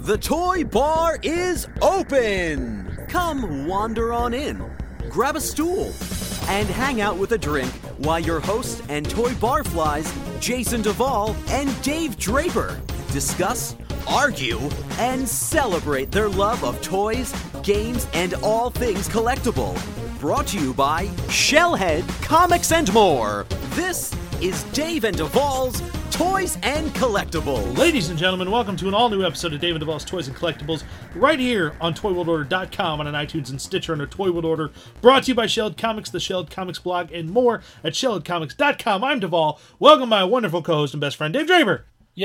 The toy bar is open! Come wander on in, grab a stool, and hang out with a drink while your hosts and toy barflies, Jason Duvall and Dave Draper, discuss, argue, and celebrate their love of toys, games, and all things collectible. Brought to you by Shellhead Comics and More. This is Dave and Duvall's Toys and Collectibles. Ladies and gentlemen, welcome to an all-new episode of Dave and Duvall's Toys and Collectibles, right here on ToyWorldOrder.com and on iTunes and Stitcher under Toy World Order. Brought to you by Shellhead Comics, the Shellhead Comics blog, and more at ShellheadComics.com. I'm Duvall. Welcome my wonderful co-host and best friend, Dave Draper.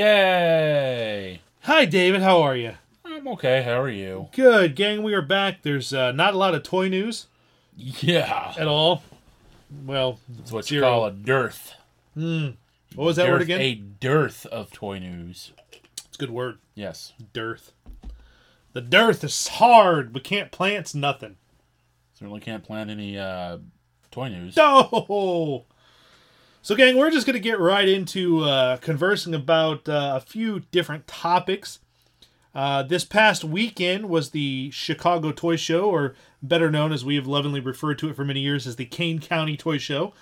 Yay! Hi, David. How are you? I'm okay. How are you? Good, gang. We are back. There's not a lot of toy news Yeah. at all. Well, That's what zero. you call a dearth. What was that word again? A dearth of toy news. It's a good word. Yes. Dearth. The dearth is hard. We can't plant nothing. Certainly can't plan any toy news. No! So, gang, we're just going to get right into conversing about a few different topics. This past weekend was the Chicago Toy Show, or better known as we have lovingly referred to it for many years as the Kane County Toy Show.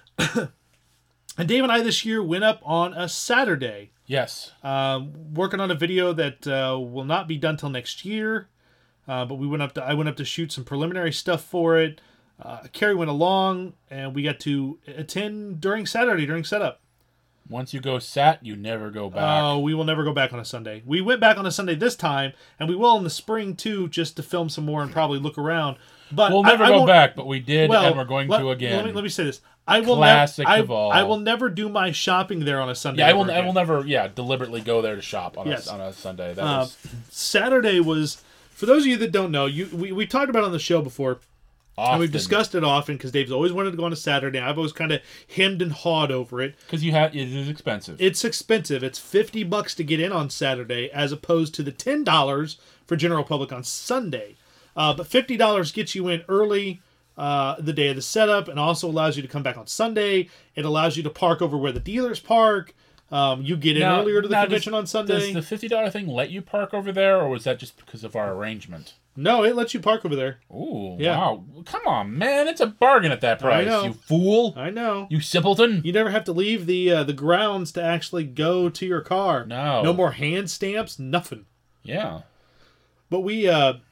And Dave and I this year went up on a Saturday, Yes. working on a video that will not be done till next year. But I went up to shoot some preliminary stuff for it. Carrie went along, and we got to attend during setup. Once you go sat, you never go back. Oh, we will never go back on a Sunday. We went back on a Sunday this time, and we will in the spring too, just to film some more and probably look around. But We'll never go back, but we did, and we're going to again. Let me say this: Classic Duvall. I will never do my shopping there on a Sunday. Yeah, I will never. Yeah, deliberately go there to shop on Yes. on a Sunday. That was Saturday was, for those of you that don't know, we talked about it on the show before. often And we've discussed it often because Dave's always wanted to go on a Saturday. I've always kind of hemmed and hawed over it. because it is expensive. It's expensive. It's $50 to get in on Saturday as opposed to the $10 for general public on Sunday. But $50 gets you in early the day of the setup and also allows you to come back on Sunday. It allows you to park over where the dealers park. You get in earlier to the convention on Sunday. Does the $50 thing let you park over there, or was that just because of our arrangement? No, it lets you park over there. Ooh, Yeah. wow. Come on, man. It's a bargain at that price, know. you fool. I know. You simpleton. You never have to leave the grounds to actually go to your car. No. No more hand stamps, nothing. Yeah. But we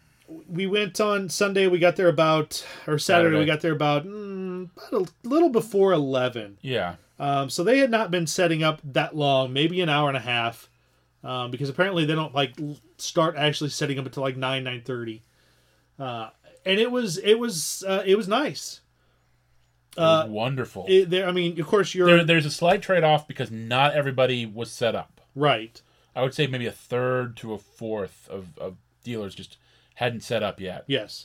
went on Sunday. We got there Saturday. We got there about a little before 11. Yeah. So they had not been setting up that long, maybe an hour and a half, because apparently they don't start actually setting up until 9:30. And it was nice. It was wonderful. Of course There's a slight trade-off because not everybody was set up. right. I would say maybe a third to a fourth of dealers just hadn't set up yet. Yes.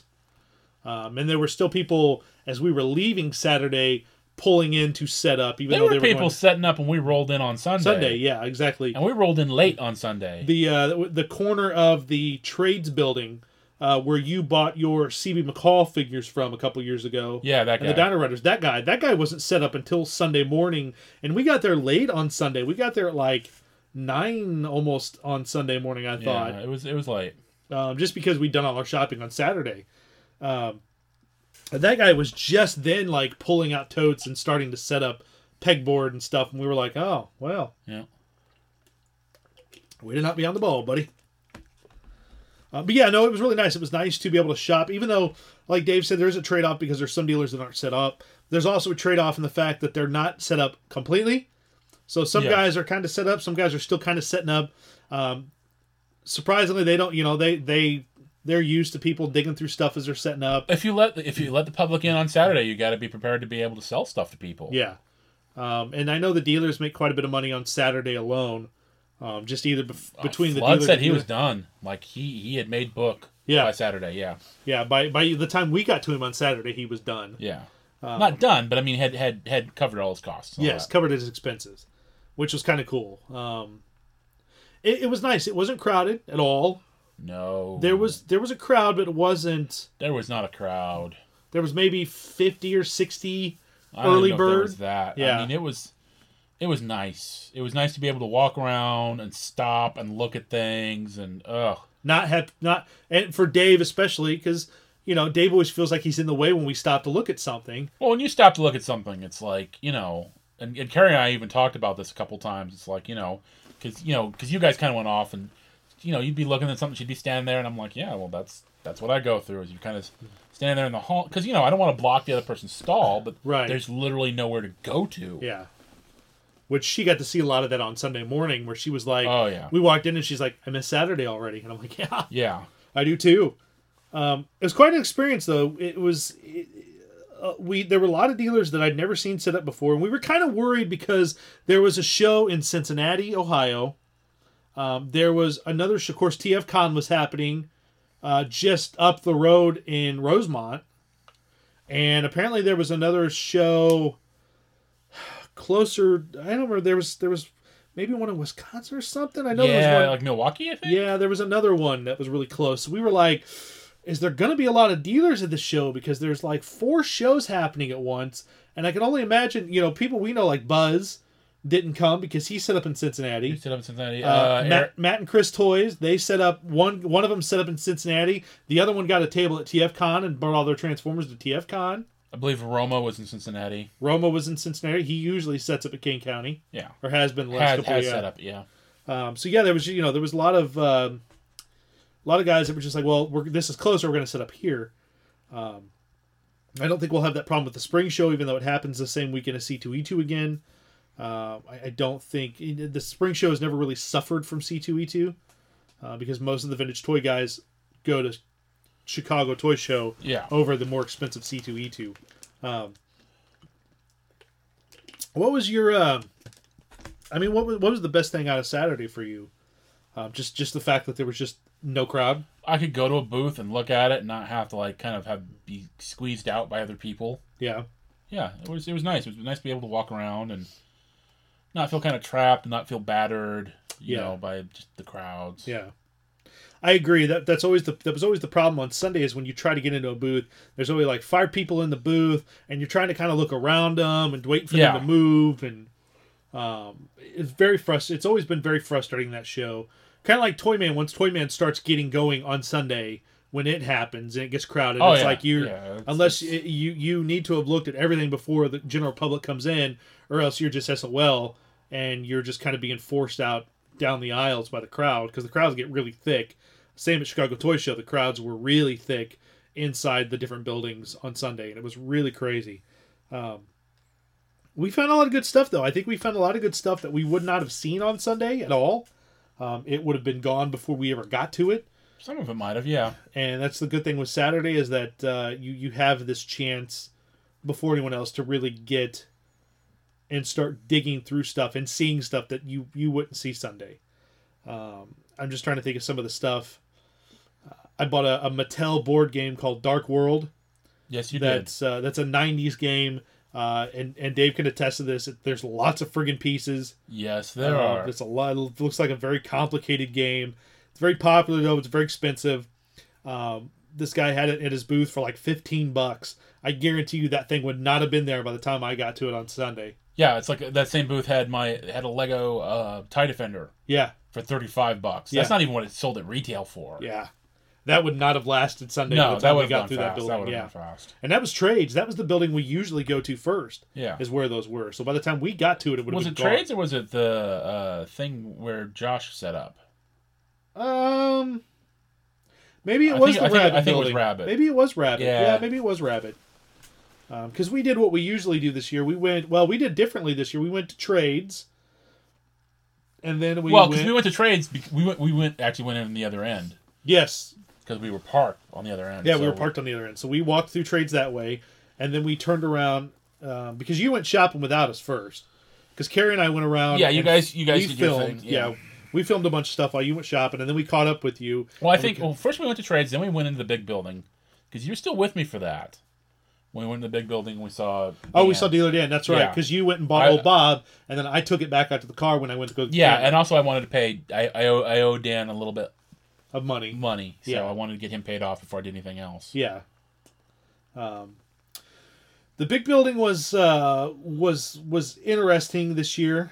And there were still people as we were leaving Saturday pulling in to set up, even There though were they were people going setting up when we rolled in on Sunday. Sunday. Yeah, exactly. And we rolled in late on Sunday. The corner of the trades building where you bought your C.B. McCall figures from a couple years ago. Yeah, that And the guy. Dino Riders. That guy wasn't set up until Sunday morning, and we got there late on Sunday. We got there at 9 almost on Sunday morning, I thought. Yeah, it was late. Just because we'd done all our shopping on Saturday. That guy was just then pulling out totes and starting to set up pegboard and stuff, and we were like, oh, well. Yeah. Way to not be on the ball, buddy. But yeah, no, it was really nice. It was nice to be able to shop, even though, like Dave said, there's a trade-off because there's some dealers that aren't set up. There's also a trade-off in the fact that they're not set up completely. So some guys are kind of set up, some guys are still kind of setting up. Surprisingly, they don't, they're used to people digging through stuff as they're setting up. If you let the public in on Saturday, you got to be prepared to be able to sell stuff to people. Yeah. And I know the dealers make quite a bit of money on Saturday alone. Just either between the Flood dealers. said he was done. He had made book by Saturday. Yeah. Yeah, by the time we got to him on Saturday, he was done. Yeah. Not done, but I mean had covered all his costs. Yes, covered his expenses, which was kind of cool. It was nice. It wasn't crowded at all. No. There was a crowd, but it wasn't. There was not a crowd. There was maybe 50 or 60 I don't early even know if there bird. was that. Yeah. I mean, it was It was nice. It was nice to be able to walk around and stop and look at things and And for Dave especially, because Dave always feels like he's in the way when we stop to look at something. Well, when you stop to look at something, it's like, and Carrie and I even talked about this a couple times. It's like, because you guys kind of went off and, you'd be looking at something, she'd be standing there, and I'm like, yeah, well, that's what I go through, is you kind of standing there in the hall. Because, I don't want to block the other person's stall, but there's literally nowhere to go to. Yeah. Which she got to see a lot of that on Sunday morning, where she was like, oh, yeah. We walked in and she's like, I miss Saturday already. And I'm like, yeah. Yeah. I do too. It was quite an experience, though. There were a lot of dealers that I'd never seen set up before, and we were kind of worried because there was a show in Cincinnati, Ohio. There was another, of course, TF Con was happening just up the road in Rosemont, and apparently there was another show closer. I don't remember. There was maybe one in Wisconsin or something. I know there was one, like Milwaukee, I think. Yeah, there was another one that was really close. So we were like, is there going to be a lot of dealers at the show? Because there's like 4 shows happening at once. And I can only imagine, people we know like Buzz didn't come because he set up in Cincinnati. Matt and Chris Toys, they set up, one of them set up in Cincinnati. The other one got a table at TF Con and brought all their Transformers to TF Con. I believe Roma was in Cincinnati. Roma was in Cincinnati. He usually sets up at Kane County. Yeah. Or has been the last couple of years. Set up, yeah. So yeah, there was a lot of guys that were just like, well, this is closer. We're going to set up here. I don't think we'll have that problem with the spring show, even though it happens the same weekend as C2E2 again. I don't think the spring show has never really suffered from C2E2 because most of the vintage toy guys go to Chicago Toy Show over the more expensive C2E2. What was your what was the best thing out of Saturday for you? Just the fact that there was just no crowd? I could go to a booth and look at it and not have to be squeezed out by other people. Yeah. Yeah, it was nice. It was nice to be able to walk around and not feel kind of trapped, not feel battered, by just the crowds. Yeah. I agree. That was always the problem on Sunday is when you try to get into a booth, there's always like 5 people in the booth, and you're trying to kind of look around them and wait for them to move, and it's very frustrating. It's always been very frustrating, that show. Kind of like Toyman. Once Toyman starts getting going on Sunday, when it happens and it gets crowded, like unless you need to have looked at everything before the general public comes in, or else you're just SOL and you're just kind of being forced out down the aisles by the crowd, because the crowds get really thick. Same at Chicago Toy Show, the crowds were really thick inside the different buildings on Sunday, and it was really crazy. We found a lot of good stuff, though. I think we found a lot of good stuff that we would not have seen on Sunday at all. It would have been gone before we ever got to it. Some of it might have, yeah. And that's the good thing with Saturday, is that you have this chance before anyone else to really get and start digging through stuff and seeing stuff that you wouldn't see Sunday. I'm just trying to think of some of the stuff. I bought a Mattel board game called Dark World. Yes, you did. That's a 90s game, and Dave can attest to this. There's lots of friggin' pieces. Yes, there are. There's a lot. It looks like a very complicated game. It's very popular, though. It's very expensive. This guy had it at his booth for like $15. I guarantee you that thing would not have been there by the time I got to it on Sunday. Yeah, it's like that same booth had a Lego TIE Defender. Yeah. For $35. That's not even what it sold at retail for. Yeah. That would not have lasted Sunday. No, that would have gone through fast. that building. That would have gone fast. And that was Trades. That was the building we usually go to first. Yeah. Is where those were. So by the time we got to it, it would have been gone. Was it Trades or was it the thing where Josh set up? Maybe it was the Rabbit building. I think it was Rabbit. Maybe it was Rabbit. Yeah, maybe it was Rabbit. Because we did what we usually do this year. We did differently this year. We went to Trades. And then because we went to Trades, we went in the other end. Yes. Because we were parked on the other end. Yeah, we were parked on the other end. So we walked through Trades that way, and then we turned around, because you went shopping without us first. Because Carrie and I went around. Yeah, you guys did filmed, your thing. Yeah, we filmed a bunch of stuff while you went shopping, and then we caught up with you. Well, first we went to Trades, then we went into the big building. Because you were still with me for that. When we went in the big building, we saw... we saw Dealer Dan. That's right. Because you went and bought Old Bob, and then I took it back out to the car when I went to go... Yeah, and also I wanted to pay... I owe Dan a little bit... of money. So I wanted to get him paid off before I did anything else. Yeah. The big building was interesting this year.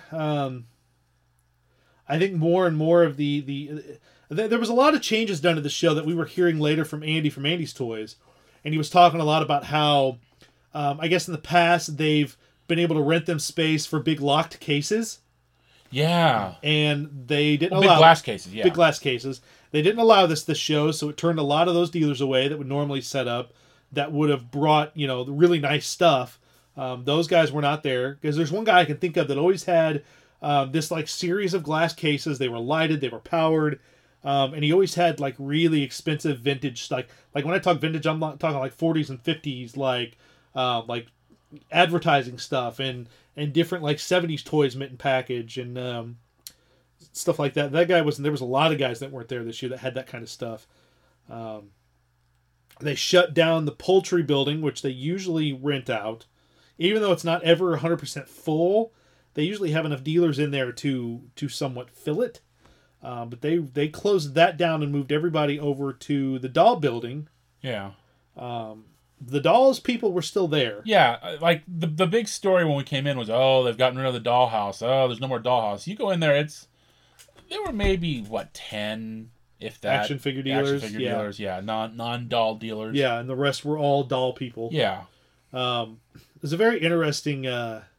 I think more and more of there was a lot of changes done to the show that we were hearing later from Andy from Andy's Toys, and he was talking a lot about how I guess in the past they've been able to rent them space for big locked cases. Yeah, and they didn't big allow glass cases. Yeah, big glass cases. They didn't allow this show, so it turned a lot of those dealers away that would normally set up, that would have brought the really nice stuff. Those guys were not there because there's one guy I can think of that always had this like series of glass cases. They were lighted, they were powered, and he always had like really expensive vintage, like when I talk vintage, I'm not talking like 40s and 50s, like advertising stuff and different like 70s toys mint and package and stuff like that. That guy wasn't there. Was a lot of guys that weren't there this year that had that kind of stuff. They shut down the poultry building, which they usually rent out, even though it's not ever 100% full. They usually have enough dealers in there to somewhat fill it. But they closed that down and moved everybody over to the doll building. Yeah. The dolls people were still there. Yeah, like the big story when we came in was, oh, they've gotten rid of the dollhouse. Oh, there's no more dollhouse. You go in there, there were maybe 10, if that, action figure dealers. Dealers, yeah, non-doll dealers. Yeah, and the rest were all doll people. Yeah. It was a very interesting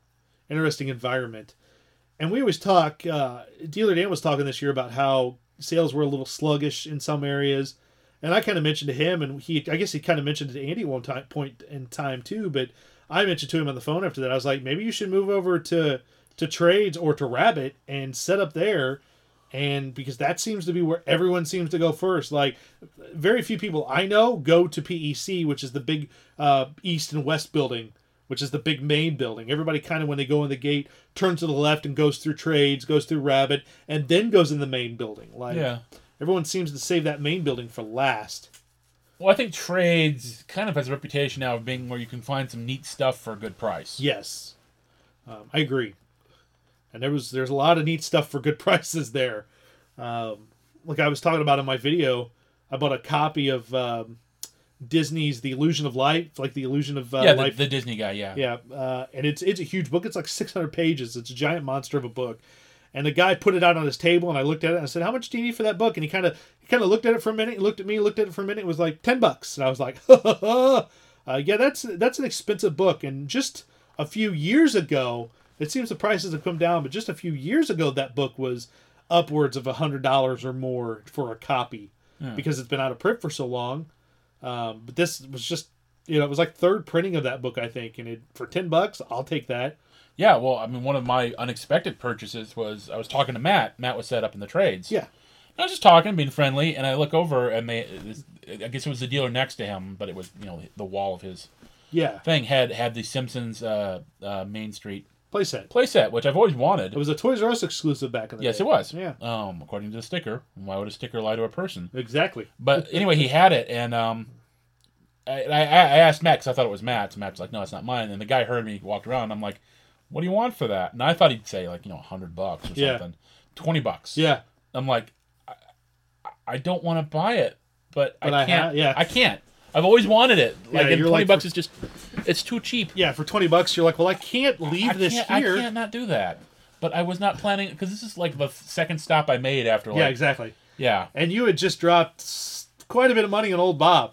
environment. And we always talk, Dealer Dan was talking this year about how sales were a little sluggish in some areas. And I kind of mentioned to him, and I guess he kind of mentioned it to Andy one point in time too, but I mentioned to him on the phone after that, I was like, maybe you should move over to Trades or to Rabbit and set up there, and because that seems to be where everyone seems to go first. Like, very few people I know go to PEC, which is the big east and west building, which is the big main building. Everybody kind of, when they go in the gate, turns to the left and goes through Trades, goes through Rabbit, and then goes in the main building. Like, yeah. Everyone seems to save that main building for last. Well, I think Trades kind of has a reputation now of being where you can find some neat stuff for a good price. Yes. I agree. And there's a lot of neat stuff for good prices there. Like I was talking about in my video, I bought a copy of Disney's The Illusion of Life, like The Illusion of Life. The Disney guy, yeah. Yeah, and it's a huge book. It's like 600 pages. It's a giant monster of a book. And the guy put it out on his table, and I looked at it, and I said, how much do you need for that book? And he kind of looked at it for a minute, he looked at me, looked at it for a minute, it was like $10. And I was like, yeah, that's an expensive book. And just a few years ago, it seems the prices have come down, but just a few years ago, that book was upwards of $100 or more for a copy, because it's been out of print for so long. But this was just, it was like third printing of that book, I think. And for $10, I'll take that. Yeah, well, I mean, one of my unexpected purchases was, I was talking to Matt. Matt was set up in the Trades. Yeah. I was just talking, being friendly, and I look over, and I guess it was the dealer next to him, but it was, the wall of his thing had the Simpsons Main Street playset, which I've always wanted. It was a Toys R Us exclusive back in the day. Yes, it was. Yeah. According to the sticker. Why would a sticker lie to a person? Exactly. But anyway, he had it, and I asked Matt, because I thought it was Matt's. Matt's like, no, it's not mine. And the guy heard me, walked around, and I'm like, what do you want for that? And I thought he'd say like, $100 or something. $20. Yeah. I'm like, I don't want to buy it, but I can't. I can't. I've always wanted it. Like, and $20 is just, it's too cheap. Yeah, for $20, you're like, well, I can't leave this here. I can't not do that. But I was not planning, because this is like the second stop I made after like. Yeah, exactly. Yeah. And you had just dropped quite a bit of money on Old Bob.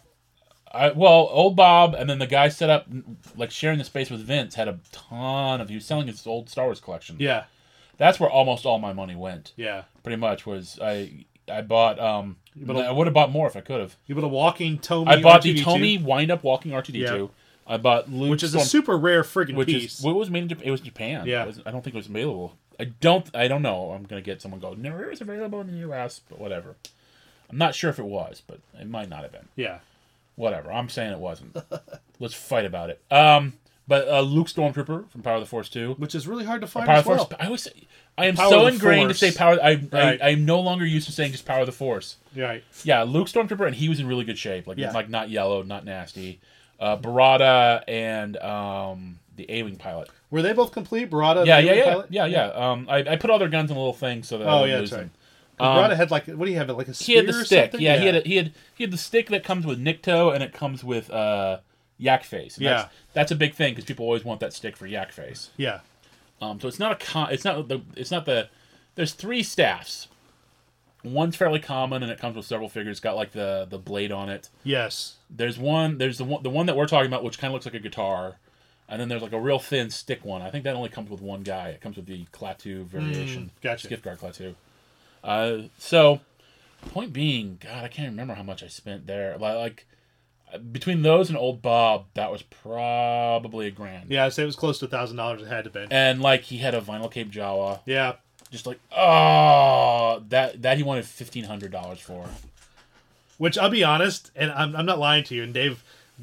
Old Bob, and then the guy set up, like, sharing the space with Vince, had a ton of, he was selling his old Star Wars collection. Yeah. That's where almost all my money went. Yeah. Pretty much was, I bought, I would have bought more if I could have. You bought a walking Tomy I bought R2-D2. the Tomy wind-up walking R2-D2. Yeah. I bought Luke which is a super rare friggin' piece. It was made in Japan. It was Japan. Yeah. I don't think it was available. I don't know. I'm going to get someone go, no, it was available in the U.S., but whatever. I'm not sure if it was, but it might not have been. Yeah. Whatever. I'm saying it wasn't. Let's fight about it. But Luke Stormtrooper from Power of the Force 2. Which is really hard to find as well. I am so ingrained to say Power... I'm no longer used to saying just Power of the Force. Right. Yeah, Luke Stormtrooper, and he was in really good shape. Like not yellow, not nasty. Barada and the A-Wing pilot. Were they both complete? Barada and the A-Wing pilot? Yeah. I put all their guns in a little thing so that I wouldn't lose them. Barada had like, what do you have? Like a spear? He had the stick. Or yeah, he had the stick that comes with Nikto, and it comes with Yak Face. And Yeah. that's a big thing because people always want that stick for Yak Face. Yeah. So it's not there's 3 staffs. One's fairly common and it comes with several figures. It's got like the blade on it. Yes. There's the one that we're talking about, which kind of looks like a guitar, and then there's like a real thin stick one. I think that only comes with one guy. It comes with the Klaatu variation. Gotcha. Skiff-Guard Klaatu. So, point being, God, I can't remember how much I spent there. Like between those and Old Bob, that was probably $1,000. Yeah, I'd say it was close to $1,000. It had to be. And like he had a vinyl Cape Jawa. Yeah. Just like that he wanted $1,500 for. Which I'll be honest, and I'm not lying to you. And Dave,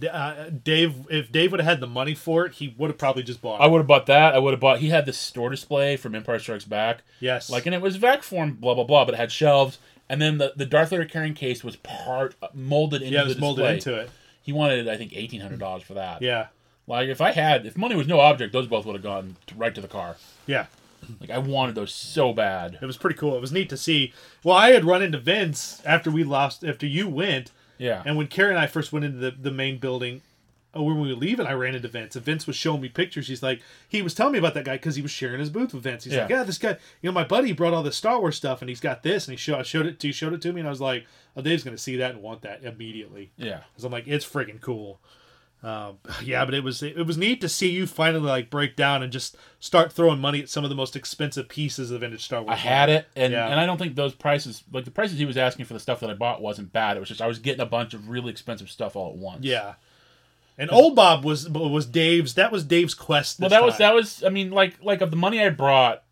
if Dave would have had the money for it, he would have probably just bought it. I would have bought that. I would have bought. He had this store display from Empire Strikes Back. Yes. Like, and it was vac form, blah blah blah, but it had shelves. And then the Darth Vader carrying case was molded into the display. Yeah, it was molded into it. He wanted, I think, $1,800 for that. Yeah. Like, if money was no object, those both would have gone right to the car. Yeah. Like, I wanted those so bad. It was pretty cool. It was neat to see. Well, I had run into Vince after you went. Yeah. And when Carrie and I first went into the main building, when we were leaving, I ran into Vince. And Vince was showing me pictures. He was telling me about that guy because he was sharing his booth with Vince. He's like, yeah, this guy, my buddy brought all this Star Wars stuff and he's got this. And he showed it to me. And I was like, oh, Dave's going to see that and want that immediately. Yeah. Because I'm like, it's freaking cool. Yeah, but it was neat to see you finally like break down and just start throwing money at some of the most expensive pieces of vintage Star Wars. I had it, and I don't think those prices, like the prices he was asking for the stuff that I bought, wasn't bad. It was just I was getting a bunch of really expensive stuff all at once. Yeah, and Old Bob was Dave's. That was Dave's quest. That was. I mean, like of the money I brought,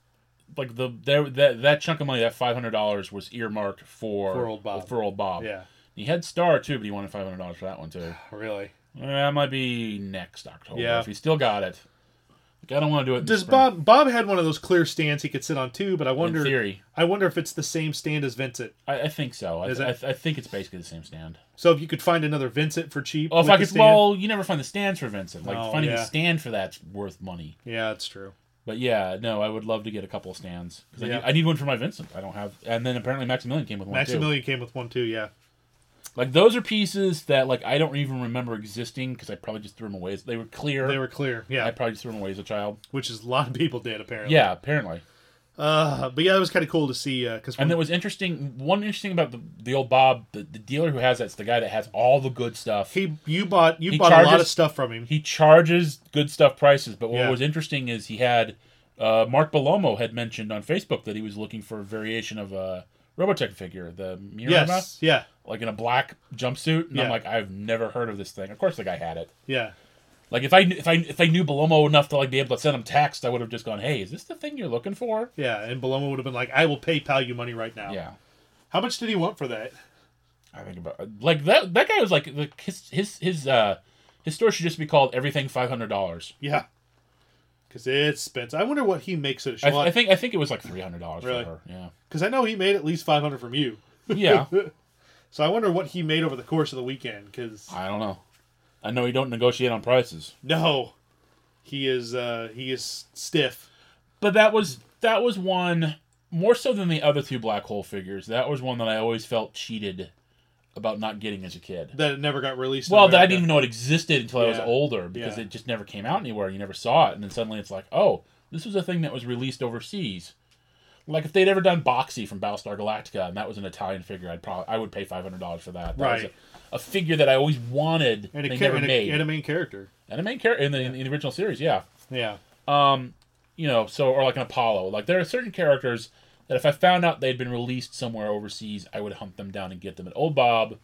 like that chunk of money, that $500 was earmarked for Old Bob. For Old Bob. Yeah, he had Star too, but he wanted $500 for that one too. Really. That might be next October. Yeah. If he still got it. Like, I don't want to do it. Does Bob had one of those clear stands he could sit on too? But I wonder. In theory. I wonder if it's the same stand as Vincent. I think so. I think it's basically the same stand. So if you could find another Vincent for cheap. Oh, if I could. Well, you never find the stands for Vincent. Like finding the stand for that's worth money. Yeah, that's true. But yeah, no, I would love to get a couple of stands because I need one for my Vincent. I don't have. And then apparently Maximilian came with one. Maximilian came with one too. Yeah. Like, those are pieces that, like, I don't even remember existing because I probably just threw them away. They were clear. Yeah. I probably just threw them away as a child. Which is a lot of people did, apparently. Yeah, apparently. But yeah, it was kind of cool to see. And it was interesting. One interesting about the Old Bob, the dealer who has that's the guy that has all the good stuff. You bought a lot of stuff from him. He charges good stuff prices, but what was interesting is he had Mark Bellomo had mentioned on Facebook that he was looking for a variation of a Robotech figure, the Mirama. Yes, yeah. Like in a black jumpsuit, and I'm like, I've never heard of this thing. Of course, the guy had it. Yeah. Like if I knew Bellomo enough to like be able to send him text, I would have just gone, "Hey, is this the thing you're looking for?" Yeah, and Bellomo would have been like, "I will PayPal you money right now." Yeah. How much did he want for that? I think about like that guy was like his store should just be called Everything $500. Yeah. Because it's expensive. I wonder what he makes at a show. I think it was like $300 really? for her. Yeah. Because I know he made at least $500 from you. Yeah. So I wonder what he made over the course of the weekend. Because I don't know. I know he don't negotiate on prices. No, he is stiff. But that was one more so than the other two Black Hole figures. That was one that I always felt cheated about not getting as a kid. That it never got released. Well, that I didn't even know it existed until I was older because Yeah. it just never came out anywhere. You never saw it, and then suddenly it's like, oh, this was a thing that was released overseas. Like if they'd ever done Boxy from Battlestar Galactica, and that was an Italian figure, I would pay $500 for that. That was a figure that I always wanted. And they never made. And a main character. And a main character in the original series, yeah. Yeah. You know, or like an Apollo. Like there are certain characters that if I found out they'd been released somewhere overseas, I would hunt them down and get them. And Old Bob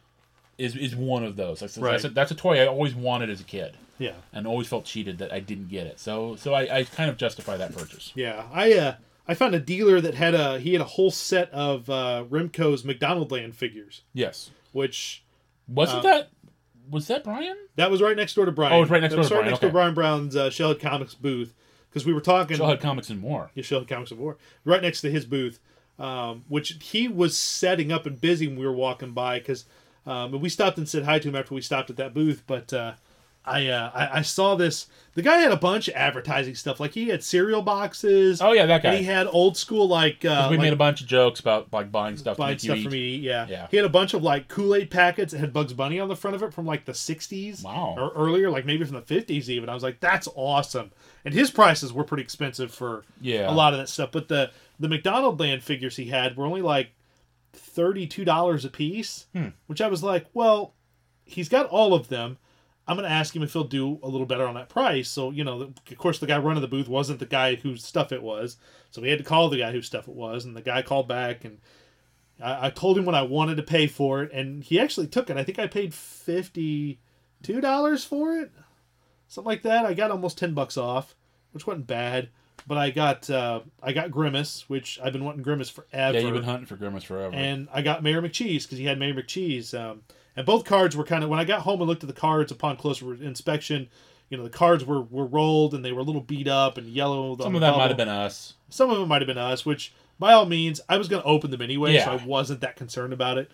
is one of those. That's a toy I always wanted as a kid. Yeah. And always felt cheated that I didn't get it. So I kind of justify that purchase. Yeah. I found a dealer that had a whole set of Remco's McDonaldland figures. Yes. Which wasn't that was that Brian? That was right next door to Brian. Oh, it was right next door to Brian. Right next to Brian Brown's Shellhead Comics booth. Because we were talking... Shellhead Comics and More. Yeah, Shellhead Comics and More. Right next to his booth. Which he was setting up and busy when we were walking by. Because we stopped and said hi to him after we stopped at that booth. But I saw this. The guy had a bunch of advertising stuff. Like he had cereal boxes. Oh yeah, that guy. And he had old school we made a bunch of jokes about like buying stuff for me to eat. Yeah. He had a bunch of like Kool-Aid packets that had Bugs Bunny on the front of it from like the 60s. Wow. Or earlier, like maybe from the 50s even. I was like, that's awesome. And his prices were pretty expensive for a lot of that stuff. But the McDonald Land figures he had were only like $32 a piece, which I was like, well, he's got all of them. I'm going to ask him if he'll do a little better on that price. So, of course, the guy running the booth wasn't the guy whose stuff it was. So we had to call the guy whose stuff it was. And the guy called back. And I told him what I wanted to pay for it. And he actually took it. I think I paid $52 for it. Something like that. I got almost $10 off, which wasn't bad. But I got Grimace, which I've been wanting Grimace forever. Yeah, you've been hunting for Grimace forever. And I got Mayor McCheese because he had Mayor McCheese. And both cards were kind of, when I got home and looked at the cards upon closer inspection, the cards were rolled and they were a little beat up and yellow. Some of that might have been us. Some of them might have been us, which by all means, I was going to open them anyway, so I wasn't that concerned about it.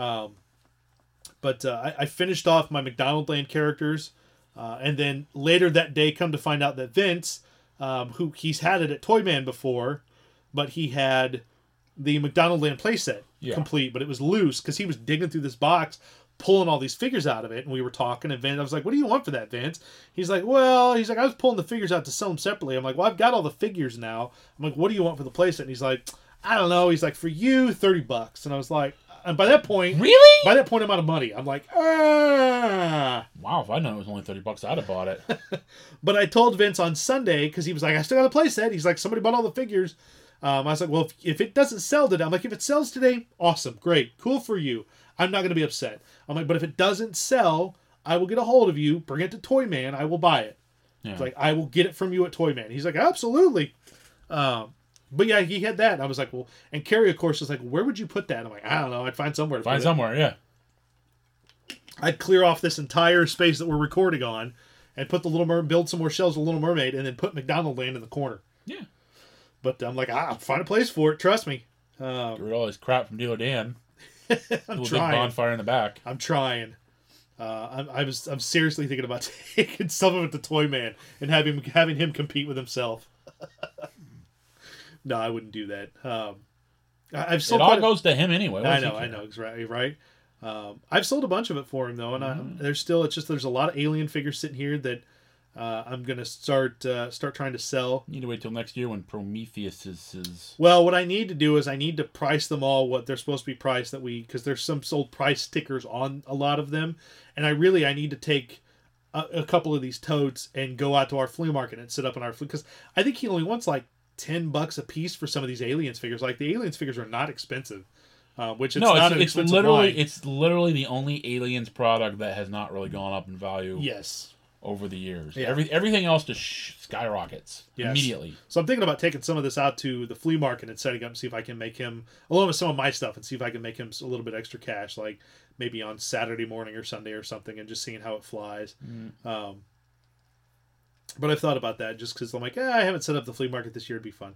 But I finished off my McDonald Land characters. And then later that day, come to find out that Vince, who he's had it at Toyman before, but he had the McDonald Land playset complete, but it was loose because he was digging through this box, pulling all these figures out of it, and we were talking, and Vince, I was like, what do you want for that, Vince? He's like, I was pulling the figures out to sell them separately. I'm like, well, I've got all the figures now. I'm like, what do you want for the playset? And he's like, I don't know. He's like, for you, $30. And I was like, and by that point... Really? By that point, I'm out of money. I'm like, Wow, if I'd known it was only $30, I'd have bought it. But I told Vince on Sunday, because he was like, I still got a playset. He's like, somebody bought all the figures. I was like, well, if it doesn't sell today, I'm like, if it sells today, awesome, great, cool for you. I'm not going to be upset. I'm like, but if it doesn't sell, I will get a hold of you, bring it to Toyman, I will buy it. Yeah. It's like, I will get it from you at Toyman. He's like, absolutely. But yeah, he had that. And I was like, well, and Carrie, of course, was like, where would you put that? I'm like, I don't know. I'd find somewhere to put it. Find somewhere, yeah. I'd clear off this entire space that we're recording on and put the Little Mermaid, build some more shelves of Little Mermaid, and then put McDonald Land in the corner. Yeah. But I'm like, I'll find a place for it. Trust me. Get rid of all this crap from Dealer Dan. I'm trying. Big bonfire in the back. I'm trying. I'm seriously thinking about taking some of it to Toyman and having him compete with himself. No, I wouldn't do that. I've sold. It all goes to him anyway. I know, exactly right. I've sold a bunch of it for him though, and there's a lot of Alien figures sitting here that I'm gonna start trying to sell. You need to wait till next year when Prometheus is. Well, what I need to do is I need to price them all what they're supposed to be priced because there's some sold price stickers on a lot of them, and I need to take a couple of these totes and go out to our flea market and sit up in our flea, because I think he only wants like $10 a piece for some of these Aliens figures. Like the Aliens figures are not expensive. Which it's not an expensive line. It's literally the only Aliens product that has not really gone up in value. Yes. Over the years, yeah. Everything else just skyrockets immediately. So I'm thinking about taking some of this out to the flea market and setting up and see if I can make him, along with some of my stuff, and see if I can make him a little bit extra cash, like maybe on Saturday morning or Sunday or something, and just seeing how it flies. But I've thought about that just because I'm like, I haven't set up the flea market this year. It'd be fun.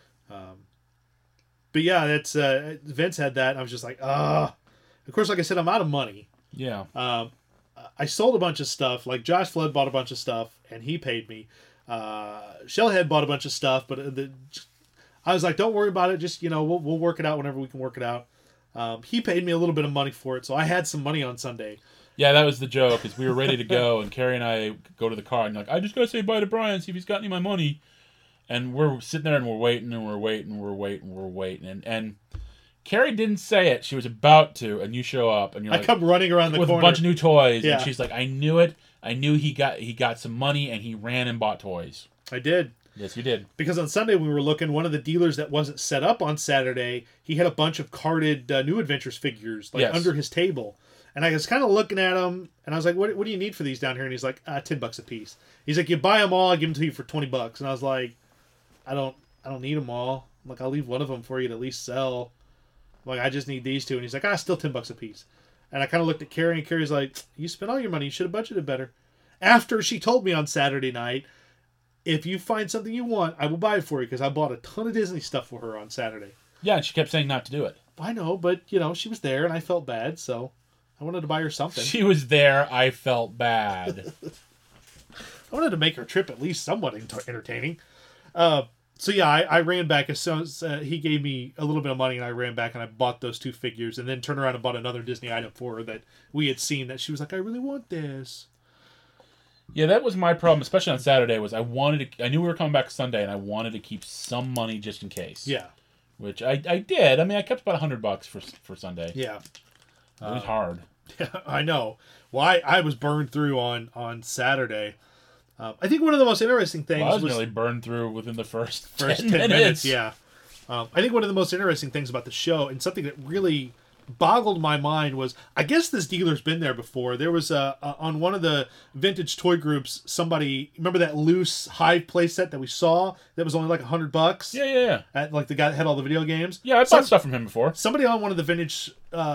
But yeah, that's Vince had that. And I was just like, Of course, like I said, I'm out of money. Yeah. I sold a bunch of stuff. Like Josh Flood bought a bunch of stuff, and he paid me. Shellhead bought a bunch of stuff, but I was like, "Don't worry about it. Just we'll work it out whenever we can work it out." He paid me a little bit of money for it, so I had some money on Sunday. Yeah, that was the joke. Is we were ready to go, and Carrie and I go to the car, and you're like, "I just gotta say bye to Brian, see if he's got any of my money." And we're sitting there, and we're waiting, and we're waiting, and we're waiting, and we're waiting, and Carrie didn't say it. She was about to, and you show up, and you're like, I come running around the corner with a bunch of new toys, and she's like, "I knew it. I knew he got some money, and he ran and bought toys." I did. Yes, you did. Because on Sunday we were looking, one of the dealers that wasn't set up on Saturday, he had a bunch of carded New Adventures figures under his table, and I was kind of looking at them, and I was like, "What do you need for these down here?" And he's like, $10 a piece. He's like, "You buy them all, I give them to you for $20." And I was like, "I don't need them all. I'm like, I'll leave one of them for you to at least sell." Like, I just need these two. And he's like, still $10 a piece. And I kind of looked at Carrie, and Carrie's like, you spent all your money. You should have budgeted better. After she told me on Saturday night, if you find something you want, I will buy it for you, because I bought a ton of Disney stuff for her on Saturday. Yeah, and she kept saying not to do it. I know, but, she was there, and I felt bad, so I wanted to buy her something. She was there. I felt bad. I wanted to make our trip at least somewhat entertaining. So yeah, I ran back as soon as he gave me a little bit of money, and I ran back and I bought those 2 figures, and then turned around and bought another Disney item for her that we had seen that she was like, I really want this. Yeah, that was my problem, especially on Saturday. Was I knew we were coming back Sunday, and I wanted to keep some money just in case. Yeah, which I did. I mean, I kept about $100 for Sunday. yeah, it was hard. Yeah, I know. Well, I was burned through on Saturday. I think one of the most interesting things I was nearly burned through within the first 10 minutes. Yeah. I think one of the most interesting things about the show, and something that really boggled my mind, was I guess this dealer's been there before. There was on one of the vintage toy groups, somebody, remember that loose Hive playset that we saw that was only like $100? Yeah. At, like the guy that had all the video games. Yeah, I bought stuff from him before. Somebody on one of the vintage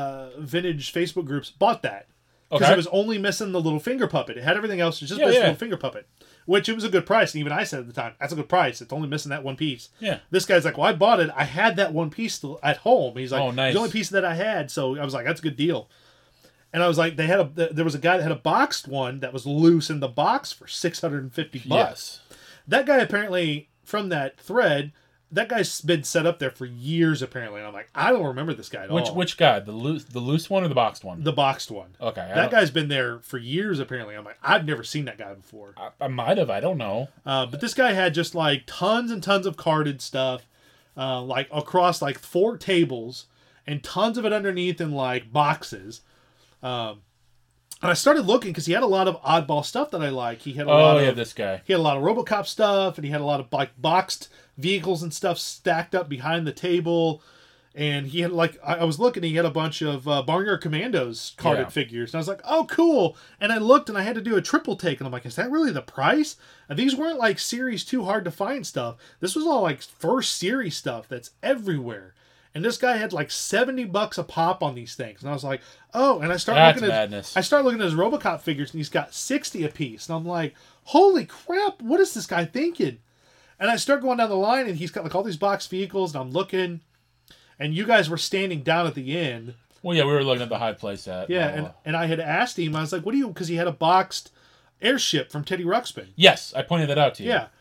Facebook groups bought that. Because Okay. it was only missing the little finger puppet. It had everything else. It was just missing the little finger puppet. Which it was a good price. And even I said at the time, that's a good price. It's only missing that one piece. Yeah. This guy's like, well, I bought it. I had that one piece still at home. He's like, oh, nice. the only piece that I had. So I was like, that's a good deal. And I was like, there was a guy that had a boxed one that was loose in the box for $650. Yes. That guy apparently, from that thread, that guy's been set up there for years, apparently. And I'm like, I don't remember this guy at all. Which guy? The loose one or the boxed one? The boxed one. Okay. That guy's been there for years, apparently. I'm like, I've never seen that guy before. I might have. I don't know. But this guy had just like tons and tons of carded stuff, like across like 4 tables, and tons of it underneath in like boxes. And I started looking because he had a lot of oddball stuff that I like. He had a lot of this guy. He had a lot of RoboCop stuff, and he had a lot of like boxed vehicles and stuff stacked up behind the table. And he had like, I was looking, he had a bunch of Barnyard Commandos carded figures. And I was like, oh, cool. And I looked, and I had to do a triple take. And I'm like, is that really the price? And these weren't like Series 2 hard to find stuff. This was all like first series stuff that's everywhere. And this guy had like $70 a pop on these things. And I was like, oh, and I started looking at his RoboCop figures, and he's got 60 a piece. And I'm like, holy crap, what is this guy thinking? And I start going down the line, and he's got like all these boxed vehicles, and I'm looking, and you guys were standing down at the end. Well, yeah, we were looking at the Hive playset. Yeah, and I had asked him, I was like, what do you, because he had a boxed airship from Teddy Ruxpin. Yes, I pointed that out to you. Yeah.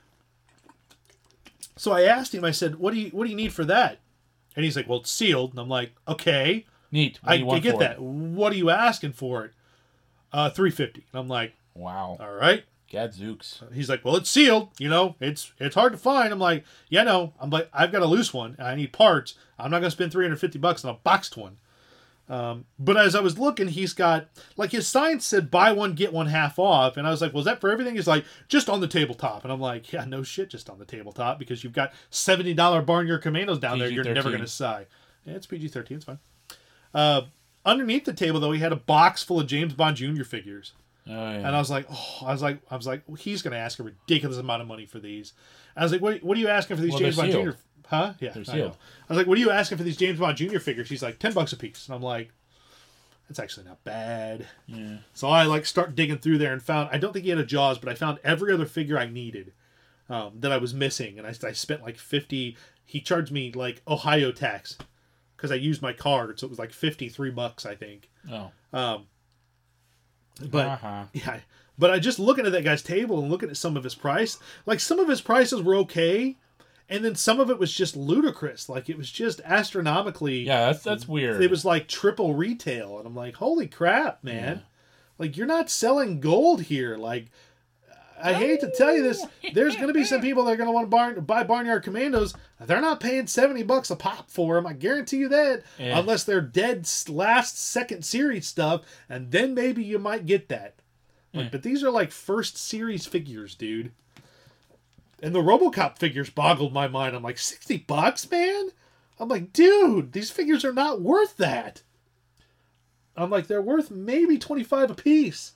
So I asked him, I said, what do you need for that? And he's like, well, it's sealed. And I'm like, okay. Neat. I get that. What are you asking for it? $350. And I'm like, wow. All right. Gadzooks. He's like, well, it's sealed. You know, it's hard to find. I'm like, yeah, no. I'm like, I've got a loose one, and I need parts. I'm not going to spend $350 on a boxed one. But as I was looking, he's got, like, his sign said buy one, get one half off. And I was like, well, is that for everything? He's like, just on the tabletop. And I'm like, yeah, no shit, just on the tabletop, because you've got $70 Barnyard Commandos down there you're never going to buy. Yeah, it's PG-13, it's fine. Underneath the table, though, he had a box full of James Bond Jr. figures. Oh, yeah. And I was like, well, he's going to ask a ridiculous amount of money for these. I was like, what are you asking for these James Bond Jr.? Huh? Yeah. They're sealed. I was like, what are you asking for these James Bond Jr. figures? He's like, $10 a piece. And I'm like, that's actually not bad. Yeah. So I like start digging through there and found, I don't think he had a Jaws, but I found every other figure I needed that I was missing. And I spent like $50. He charged me like Ohio tax because I used my card. So it was like $53, I think. Oh. But yeah, but I just looking at that guy's table and looking at some of his price, like some of his prices were okay, and then some of it was just ludicrous. Like it was just astronomically. Yeah, that's weird. It was like triple retail, and I'm like, holy crap, man! Yeah. Like you're not selling gold here. Like I hate to tell you this, there's going to be some people that are going to want to buy Barnyard Commandos. They're not paying $70 a pop for them. I guarantee you that. Yeah. Unless they're dead last second series stuff, and then maybe you might get that. Like, but these are like first series figures, dude. And the RoboCop figures boggled my mind. I'm like, $60, man? I'm like, dude, these figures are not worth that. I'm like, they're worth maybe $25 a piece.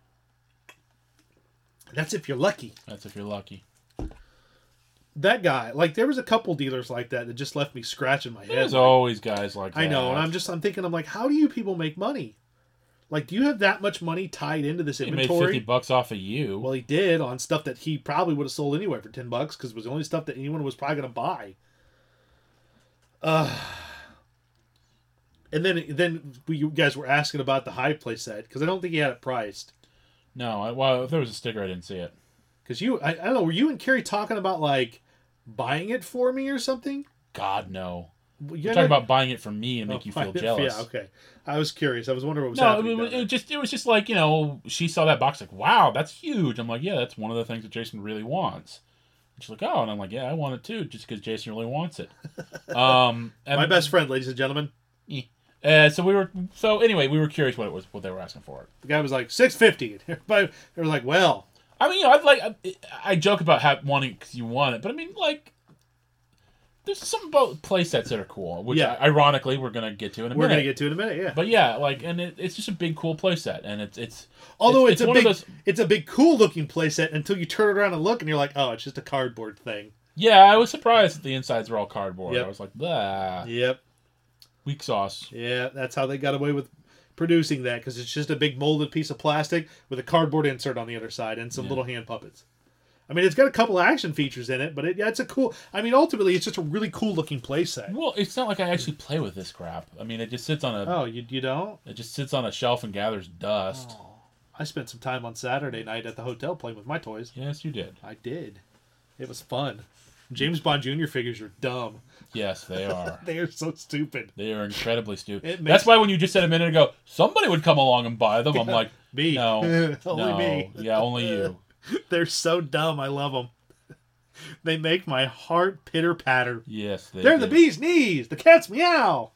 That's if you're lucky. That guy, like, there was a couple dealers like that just left me scratching my head. There's always guys like that. I know, and I'm thinking, I'm like, how do you people make money? Like, do you have that much money tied into this inventory? He made $50 off of you. Well, he did on stuff that he probably would have sold anyway for $10 because it was the only stuff that anyone was probably going to buy. And then you guys were asking about the Hive playset because I don't think he had it priced. No, well, if there was a sticker, I didn't see it. Because I don't know, were you and Carrie talking about, like, buying it for me or something? God, no. You're You're talking about buying it for me and make you feel jealous. Yeah, okay. I was curious. I was wondering what was No, happening. it was just like, she saw that box like, wow, that's huge. I'm like, yeah, that's one of the things that Jason really wants. And she's like, oh, and I'm like, yeah, I want it too, just because Jason really wants it. And My best friend, ladies and gentlemen. So anyway, we were curious what they were asking for. The guy was like $650. But they were like, well, I mean, I joke about wanting because you want it, but I mean, like, there's something about play sets that are cool, which ironically we're gonna get to in a minute. We're gonna get to in a minute, yeah. But yeah, like, and it's just a big cool play set, and it's a big cool looking play set until you turn around and look, and you're like, oh, it's just a cardboard thing. Yeah, I was surprised that the insides were all cardboard. Yep. I was like, blah. Yep. Weak sauce. Yeah, that's how they got away with producing that, because it's just a big molded piece of plastic with a cardboard insert on the other side and some little hand puppets. I mean, it's got a couple action features in it, but it's a cool... I mean, ultimately, it's just a really cool-looking playset. Well, it's not like I actually play with this crap. I mean, it just sits on a... Oh, you don't? It just sits on a shelf and gathers dust. Oh, I spent some time on Saturday night at the hotel playing with my toys. Yes, you did. I did. It was fun. James Bond Jr. figures are dumb. Yes, they are. They are so stupid. They are incredibly stupid. That's why when you just said a minute ago, somebody would come along and buy them, I'm like, me. No. Only me. Yeah, only you. They're so dumb. I love them. They make my heart pitter-patter. Yes, they're the bee's knees. The cat's meow.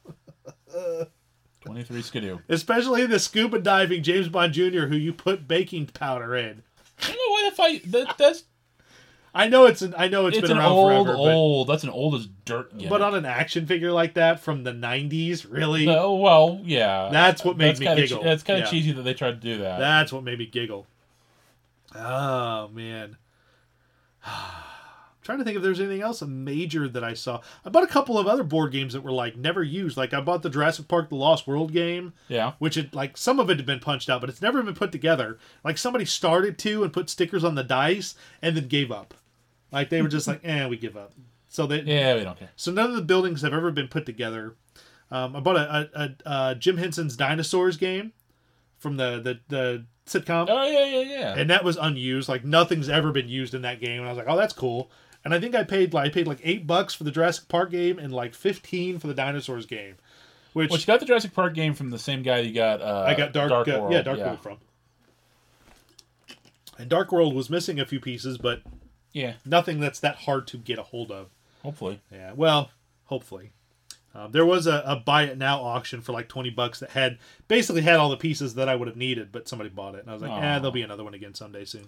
23 Skidoo. Especially the scuba diving James Bond Jr. who you put baking powder in. I don't know why that's... I know it's been around forever. That's an old as dirt gimmick. But on an action figure like that from the 90s, really? Well, yeah. That's what made me giggle. It's kind of cheesy that they tried to do that. That's what made me giggle. Oh, man. Trying to think if there's anything else major that I saw. I bought a couple of other board games that were like never used. Like I bought the Jurassic Park: The Lost World game. Yeah. Which some of it had been punched out, but it's never been put together. Like somebody started to and put stickers on the dice and then gave up. Like they were just like, we give up. So we don't care. So none of the buildings have ever been put together. I bought a Jim Henson's Dinosaurs game from the sitcom. Oh yeah. And that was unused. Like nothing's ever been used in that game. And I was like, oh, that's cool. And I think I paid like $8 for the Jurassic Park game and like $15 for the Dinosaurs game. Which you got the Jurassic Park game from the same guy you got. I got Dark World. Yeah, Dark World from. And Dark World was missing a few pieces, but nothing that's that hard to get a hold of. Hopefully. Yeah, well, hopefully. There was a buy it now auction for like $20 that basically had all the pieces that I would have needed, but somebody bought it, and I was like, there'll be another one again someday soon.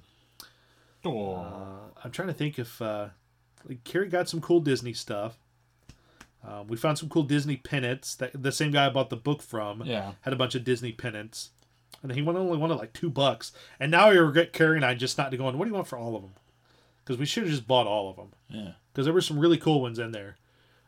I'm trying to think if Carrie got some cool Disney stuff. We found some cool Disney pennants. That the same guy I bought the book from had a bunch of Disney pennants, and he only wanted like $2. And now I regret Carrie and I just not going, what do you want for all of them? Because we should have just bought all of them. Yeah. Because there were some really cool ones in there.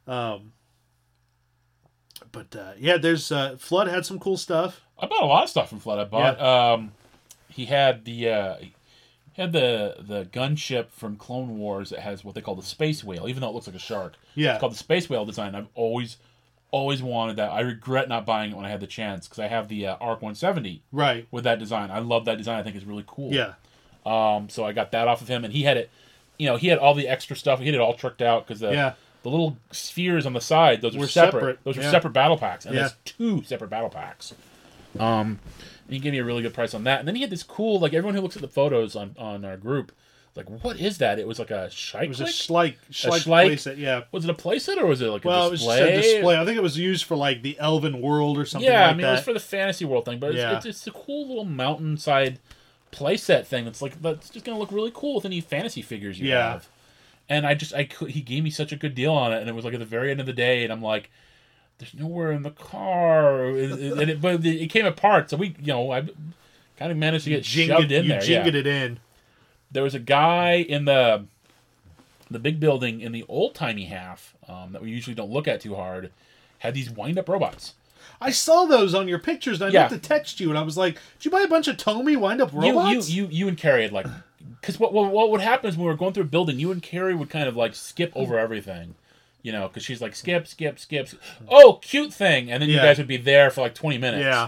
There's Flood had some cool stuff. I bought a lot of stuff from Flood. I bought he had the gunship from Clone Wars that has what they call the space whale, even though it looks like a shark. Yeah. It's called the space whale design. I've always wanted that. I regret not buying it when I had the chance because I have the ARC 170 with that design. I love that design. I think it's really cool. Yeah. So I got that off of him, and he had it. He had all the extra stuff. He had it all tricked out because the little spheres on the side, those were separate. Those were separate battle packs, and there's 2 separate battle packs. And he gave me a really good price on that. And then he had this cool, like everyone who looks at the photos on our group, like, what is that? It was like a Schleich. It was a Schleich playset, yeah. Was it a playset or was it like a display? Well, it was just a display. I think it was used for like the Elven World or something like that. Yeah, I mean, it was for the Fantasy World thing, but it's a cool little mountainside playset thing. That's just going to look really cool with any fantasy figures you have. And he gave me such a good deal on it, and it was like at the very end of the day, and I'm like, there's nowhere in the car, but it came apart, so I kind of managed to get shoved in there. You jingled it in. There was a guy in the big building in the old-timey half that we usually don't look at too hard, had these wind-up robots. I saw those on your pictures, and I meant to text you, and I was like, did you buy a bunch of Tomy wind-up robots? You and Carrie had, like... Because what would happen is when we were going through a building, you and Carrie would kind of, like, skip over everything. Because she's like, skip. Oh, cute thing. And then you guys would be there for, like, 20 minutes. Yeah.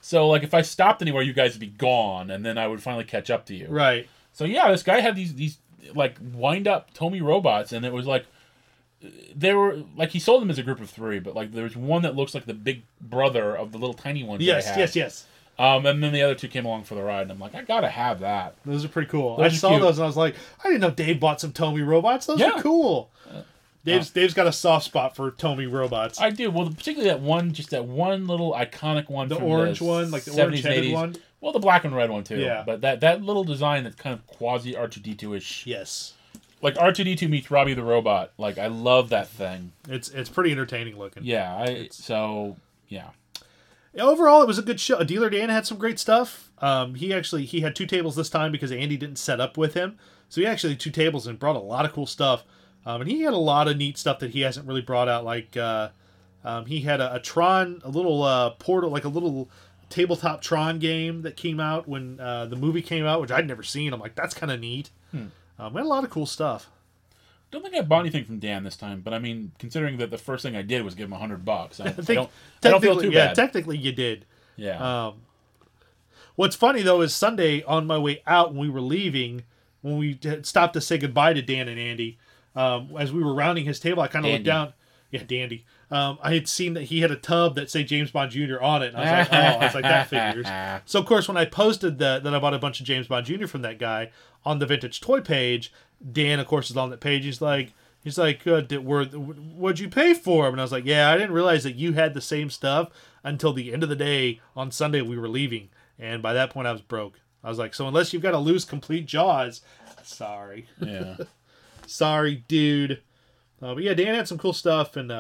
So like if I stopped anywhere, you guys would be gone, and then I would finally catch up to you. Right. So yeah, this guy had these like wind up Tomy robots, and it was like they were like he sold them as a group of 3, but like there's one that looks like the big brother of the little tiny ones. Yes, that I had. yes. And then the other 2 came along for the ride, and I'm like, I gotta have that. Those are pretty cool. Those I are saw cute. those and I was like, I didn't know Dave bought some Tomy robots. Those Yeah. are cool. Dave's got a soft spot for Tomy robots. I do. Well, particularly that one little iconic one. The from orange one, like the 70s, orange-headed 80s. one. Well, the black and red one too. Yeah. But that little design that's kind of quasi R2D2-ish. Yes. Like R2D2 meets Robbie the Robot. Like I love that thing. It's pretty entertaining looking. Yeah. Yeah. Overall, it was a good show. Dealer Dan had some great stuff. He had 2 tables this time because Andy didn't set up with him. So he actually had 2 tables and brought a lot of cool stuff. And he had a lot of neat stuff that he hasn't really brought out. Like he had a Tron, a little portal, like a little tabletop Tron game that came out when the movie came out, which I'd never seen. I'm like, that's kind of neat. We had a lot of cool stuff. Don't think I bought anything from Dan this time, but I mean, considering that the first thing I did was give him $100, I don't feel too bad. Technically, you did. Yeah. What's funny though is Sunday on my way out when we were leaving, when we had stopped to say goodbye to Dan and Andy, as we were rounding his table, I kind of looked down. Yeah, Dandy. I had seen that he had a tub that say James Bond Jr. on it. And I was like, that figures. So of course, when I posted that I bought a bunch of James Bond Jr. from that guy on the Vintage Toy page, Dan, of course, is on that page. He's like, what'd you pay for him? And I was like, yeah, I didn't realize that you had the same stuff until the end of the day on Sunday we were leaving. And by that point, I was broke. I was like, so unless you've got to lose complete Jaws, sorry. Yeah. Sorry, dude. But yeah, Dan had some cool stuff. And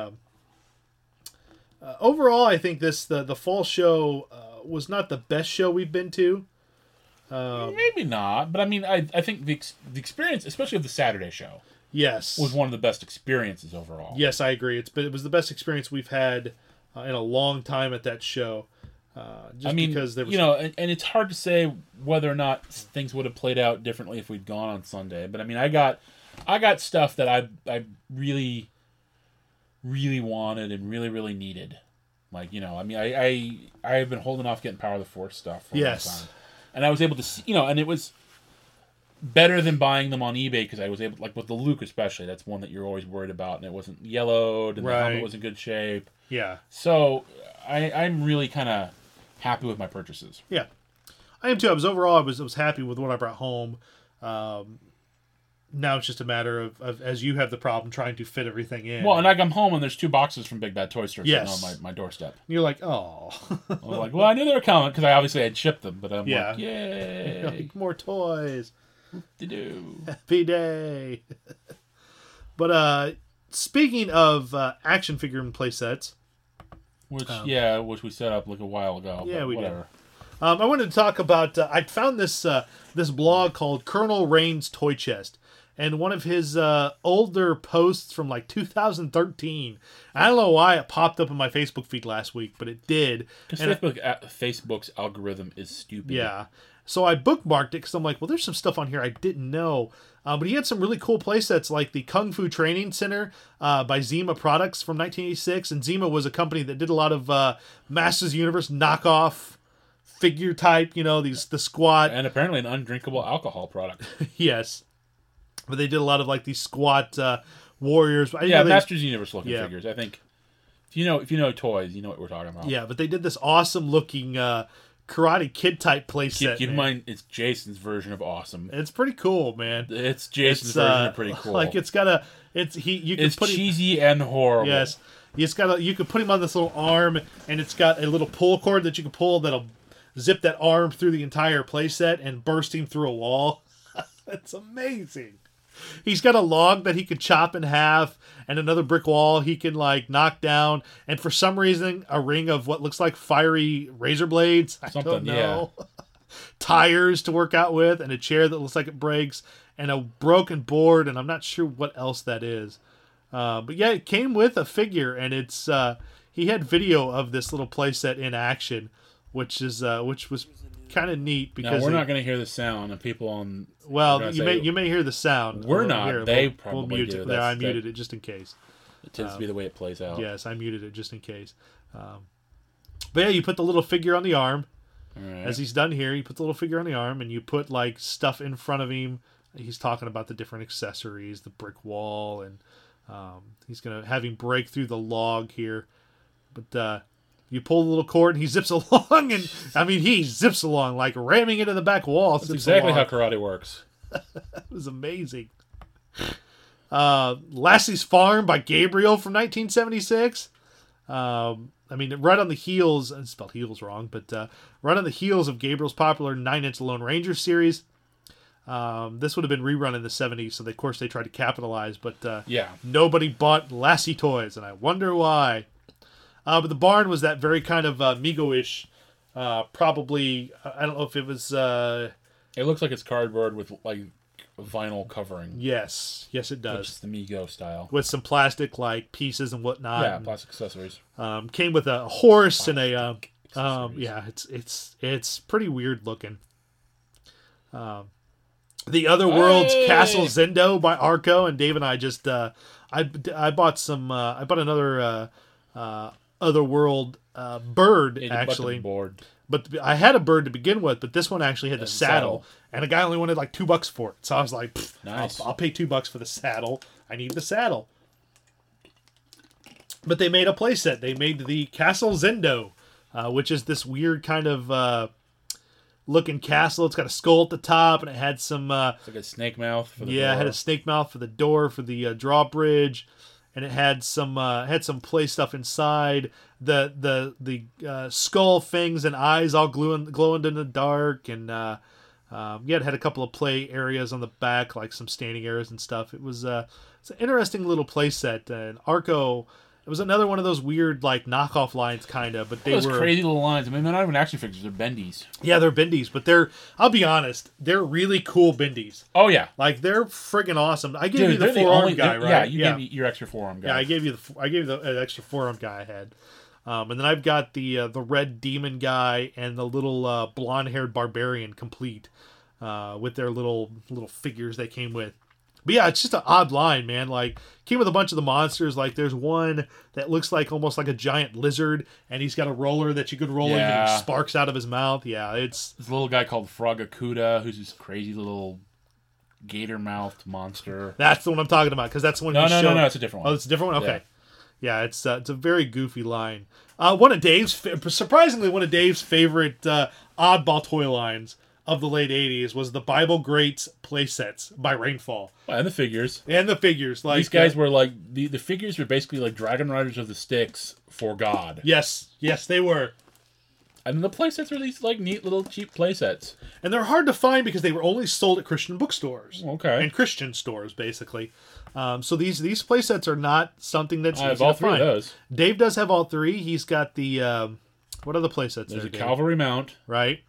overall, I think the fall show was not the best show we've been to. Maybe not, but I mean, I think the experience, especially of the Saturday show, Yes, was one of the best experiences overall. Yes, I agree. It was the best experience we've had in a long time at that show. Because there was, and it's hard to say whether or not things would have played out differently if we'd gone on Sunday. But I mean, I got stuff that I really, really wanted and really, really needed. Like, I mean, I have been holding off getting Power of the Force stuff for a long time. And I was able to see, and it was better than buying them on eBay because I was able, like with the Luke especially, that's one that you're always worried about, and it wasn't yellowed, and the helmet was in good shape. Yeah. So I'm really kind of happy with my purchases. Yeah, I am too. I was happy with what I brought home. Now it's just a matter of as you have the problem trying to fit everything in. Well, and I come home and there's 2 boxes from Big Bad Toy Store sitting on my doorstep. You're like, oh. I'm like, well, I knew they were coming because I obviously had shipped them, but I'm like, yay. You're like, more toys. To do. Happy day. But speaking of action figure and play sets. Which we set up like a while ago. Yeah, we whatever. did. I wanted to talk about, I found this blog called Colonel Rain's Toy Chest. And one of his older posts from like 2013. I don't know why it popped up in my Facebook feed last week, but it did. Because Facebook's algorithm is stupid. Yeah. So I bookmarked it because I'm like, well, there's some stuff on here I didn't know. But he had some really cool playsets like the Kung Fu Training Center by Zima Products from 1986. And Zima was a company that did a lot of Masters Universe knockoff figure type, the squat. And apparently an undrinkable alcohol product. Yes. But they did a lot of like these squat warriors. Masters Universe looking figures. I think if you know toys, you know what we're talking about. Yeah, but they did this awesome looking Karate Kid type playset. Keep in mind, it's Jason's version of awesome. It's pretty cool, man. It's Jason's version of pretty cool. Like it's cheesy and horrible. Yes, you could put him on this little arm, and it's got a little pull cord that you can pull that'll zip that arm through the entire playset and burst him through a wall. It's amazing. He's got a log that he could chop in half and another brick wall he can like knock down, and for some reason a ring of what looks like fiery razor blades. I don't know. Yeah. Tires to work out with, and a chair that looks like it breaks, and a broken board, and I'm not sure what else that is. But yeah, it came with a figure, and it's he had video of this little playset in action, which was kind of neat because we're not going to hear the sound, and people on you may hear the sound. We're not. They probably we'll mute do. It. I muted it just in case. It tends to be the way it plays out. Yes, I muted it just in case. But yeah, you put the little figure on the arm. All right. As he's done here, you put the little figure on the arm, and you put like stuff in front of him. He's talking about the different accessories, the brick wall, and he's gonna have him break through the log here. But you pull the little cord, and he zips along, and I mean he zips along like ramming into the back wall. That's exactly how karate works. It was amazing. Lassie's Farm by Gabriel from 1976. I mean, right on the heels, I spelled heels wrong, but right on the heels of Gabriel's popular 9-inch Lone Ranger series. This would have been rerun in the 70s, so of course they tried to capitalize, but nobody bought Lassie toys, and I wonder why. But the barn was that very kind of Mego-ish, probably, I don't know if it was... It looks like it's cardboard with like vinyl covering. Yes, it does. Which is the Mego style. With some plastic like pieces and whatnot. Yeah, plastic accessories. Came with a horse and a yeah, it's pretty weird looking. The Other World's Castle Zendo by Arco, and Dave and I just I bought some I bought another Other World bird actually. Board. But I had a bird to begin with, but this one actually had the saddle, and a guy only wanted like $2 for it. So I was like, nice. I'll pay $2 for the saddle. I need the saddle. But they made a playset. They made the Castle Zendo, which is this weird kind of looking castle. It's got a skull at the top, and it had some... it's like a snake mouth for the door. It had a snake mouth for the door, for the drawbridge. And it had some play stuff inside. The skull, fangs, and eyes all glowing in the dark, and it had a couple of play areas on the back, like some standing areas and stuff. It's an interesting little play set. And Arco, it was another one of those weird like knockoff lines, kind of, but those crazy little lines. I mean, they're not even action figures; they're bendies. Yeah, they're bendies, but I'll be honest, they're really cool bendies. Oh yeah, like they're friggin' awesome. I gave you the forearm guy, right? Yeah, you gave me your extra forearm guy. Yeah, I gave you the extra forearm guy I had, and then I've got the red demon guy and the little blonde-haired barbarian complete, with their little figures they came with. But yeah, it's just an odd line, man. Like, came with a bunch of the monsters. Like, there's one that looks like almost like a giant lizard, and he's got a roller that you could roll in and he sparks out of his mouth. Yeah, it's... This little guy called Frogakuda, who's this crazy little gator-mouthed monster. That's the one I'm talking about, because that's the one No, it's a different one. Oh, it's a different one? Okay. Yeah, it's a very goofy line. Surprisingly, one of Dave's favorite oddball toy lines of the late 80s was the Bible Greats playsets by Rainfall. And the figures. Like, these guys were like, the figures were basically like Dragon Riders of the Styx for God. Yes, they were. And then the playsets were these like neat little cheap playsets. And they're hard to find because they were only sold at Christian bookstores. Okay. And Christian stores, basically. So these playsets are not something that's I have all three of those. Dave does have all three. He's got the, what other playsets? There's a cavalry mount. Right.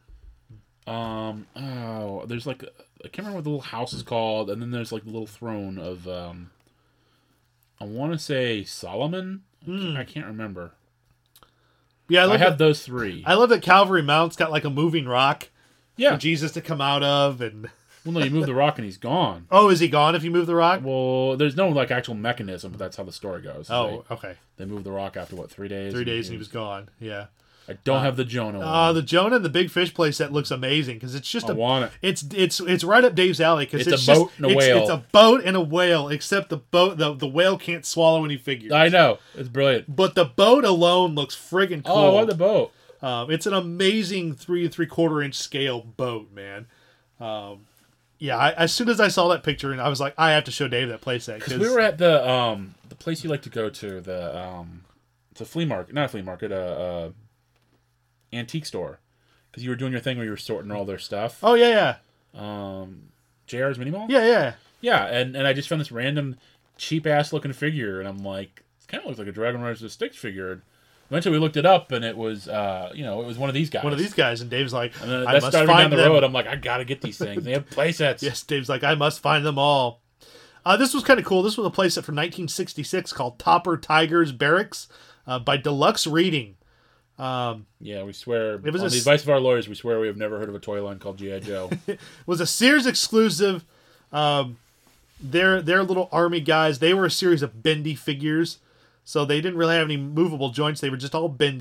There's like, I can't remember what the little house is called, and then there's like the little throne of, I want to say Solomon? I can't remember. Yeah, I have those three. I love that Calvary Mount's got like a moving rock for Jesus to come out of, and... Well, no, you move the rock and he's gone. Oh, is he gone if you move the rock? Well, there's no like actual mechanism, but that's how the story goes. Okay. They moved the rock after, 3 days? 3 days and he was gone, yeah. I don't have the Jonah one. The Jonah and the Big Fish playset looks amazing because it's just I want it. It's right up Dave's alley because it's a boat and a whale. It's a boat and a whale, except the whale can't swallow any figures. I know, it's brilliant. But the boat alone looks friggin' cool. Oh, I want the boat. It's an amazing 3 3/4 inch scale boat, man. As soon as I saw that picture, and I was like, I have to show Dave that playset because we were at the place you like to go to, it's a flea market, not a flea market, antique store, because you were doing your thing where you were sorting all their stuff. Oh yeah. JR's Mini Mall. Yeah. And I just found this random cheap ass looking figure, and I'm like, it kind of looks like a Dragon Riders of the Styx figure. Eventually, we looked it up, and it was, it was one of these guys. One of these guys, and Dave's like, and then that started me down the road. I'm like, I gotta get these things. They have playsets. Yes, Dave's like, I must find them all. This was kind of cool. This was a playset from 1966 called Topper Tiger's Barracks by Deluxe Reading. We swear, on the advice of our lawyers, we swear we have never heard of a toy line called G.I. Joe. It was a Sears exclusive. They're little army guys. They were a series of bendy figures. So they didn't really have any movable joints. They were just all bendy.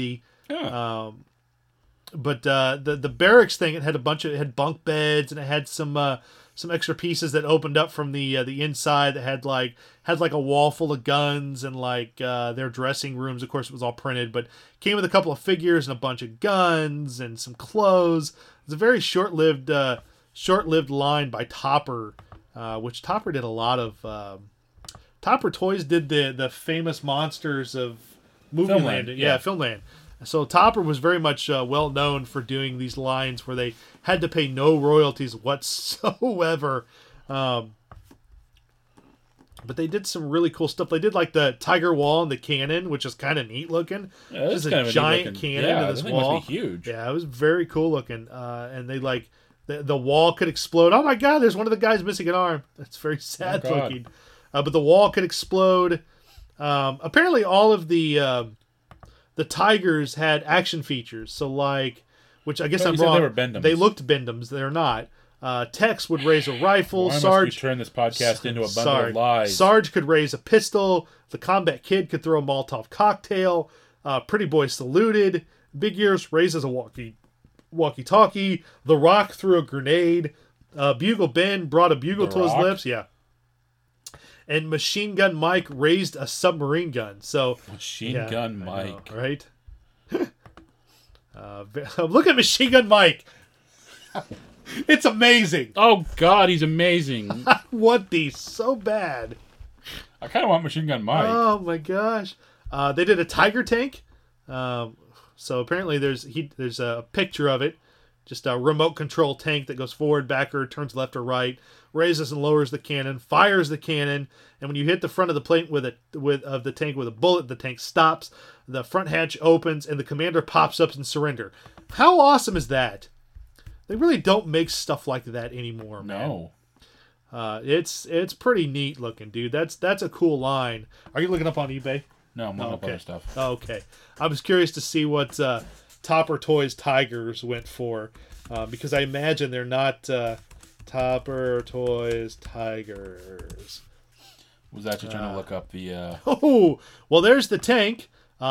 Yeah. But the barracks thing, it had it had bunk beds, and it had some extra pieces that opened up from the inside that had like a wall full of guns and like their dressing rooms. Of course, it was all printed, but came with a couple of figures and a bunch of guns and some clothes. It's a very short-lived line by Topper, which Topper did a lot of. Topper Toys did the famous Monsters of Movieland, Filmland. So Topper was very much well known for doing these lines where they had to pay no royalties whatsoever. But they did some really cool stuff. They did like the Tiger Wall and the cannon, which is kind of neat looking. Yeah, It's a giant cannon to this thing wall. must be huge. Yeah, it was very cool looking. And they like the wall could explode. Oh my God! There's one of the guys missing an arm. That's very sad looking. But the wall could explode. Apparently, all of the Tigers had action features. So like, which I guess I'm wrong. They were Bendums. They looked Bendums. They're not. Tex would raise a rifle. Why Sarge must we turn this podcast into a bundle of lies? Sarge could raise a pistol. The Combat Kid could throw a Molotov cocktail. Pretty Boy saluted. Big Ears raises a walkie-talkie. The Rock threw a grenade. Bugle Ben brought a bugle to his lips. Yeah. And Machine Gun Mike raised a submarine gun. So Machine Gun Mike, know, right? Look at Machine Gun Mike. It's amazing. Oh God, he's amazing. I want these so bad. I kind of want Machine Gun Mike. Oh my gosh. They did a Tiger tank. So apparently there's a picture of it. Just a remote control tank that goes forward, backward, turns left or right, raises and lowers the cannon, fires the cannon, and when you hit the front of the plate of the tank with a bullet, the tank stops, the front hatch opens, and the commander pops up in surrender. How awesome is that? They really don't make stuff like that anymore, man. No. It's pretty neat looking, dude. That's a cool line. Are you looking up on eBay? No, I'm looking up other stuff. Okay. I was curious to see what Topper Toys Tigers went for, because I imagine they're not Topper Toys Tigers. Was actually trying to look up the... Oh, well, there's the tank.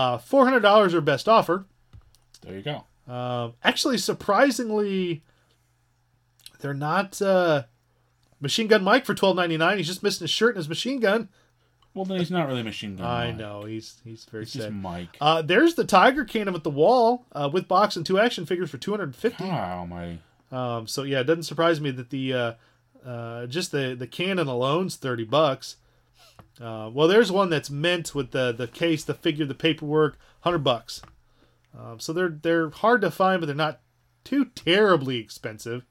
$400 or best offer. There you go. Actually, surprisingly, they're not Machine Gun Mike for $12.99. He's just missing his shirt and his machine gun. Well, then he's not really Machine Gun Mike. I know. He's very sad. Just Mike. There's the Tiger cannon with the wall with box and 2 action figures for $250. Oh, my... So yeah, it doesn't surprise me that the just the cannon alone's $30. Well, there's one that's mint with the case, the figure, the paperwork, $100. So they're hard to find, but they're not too terribly expensive.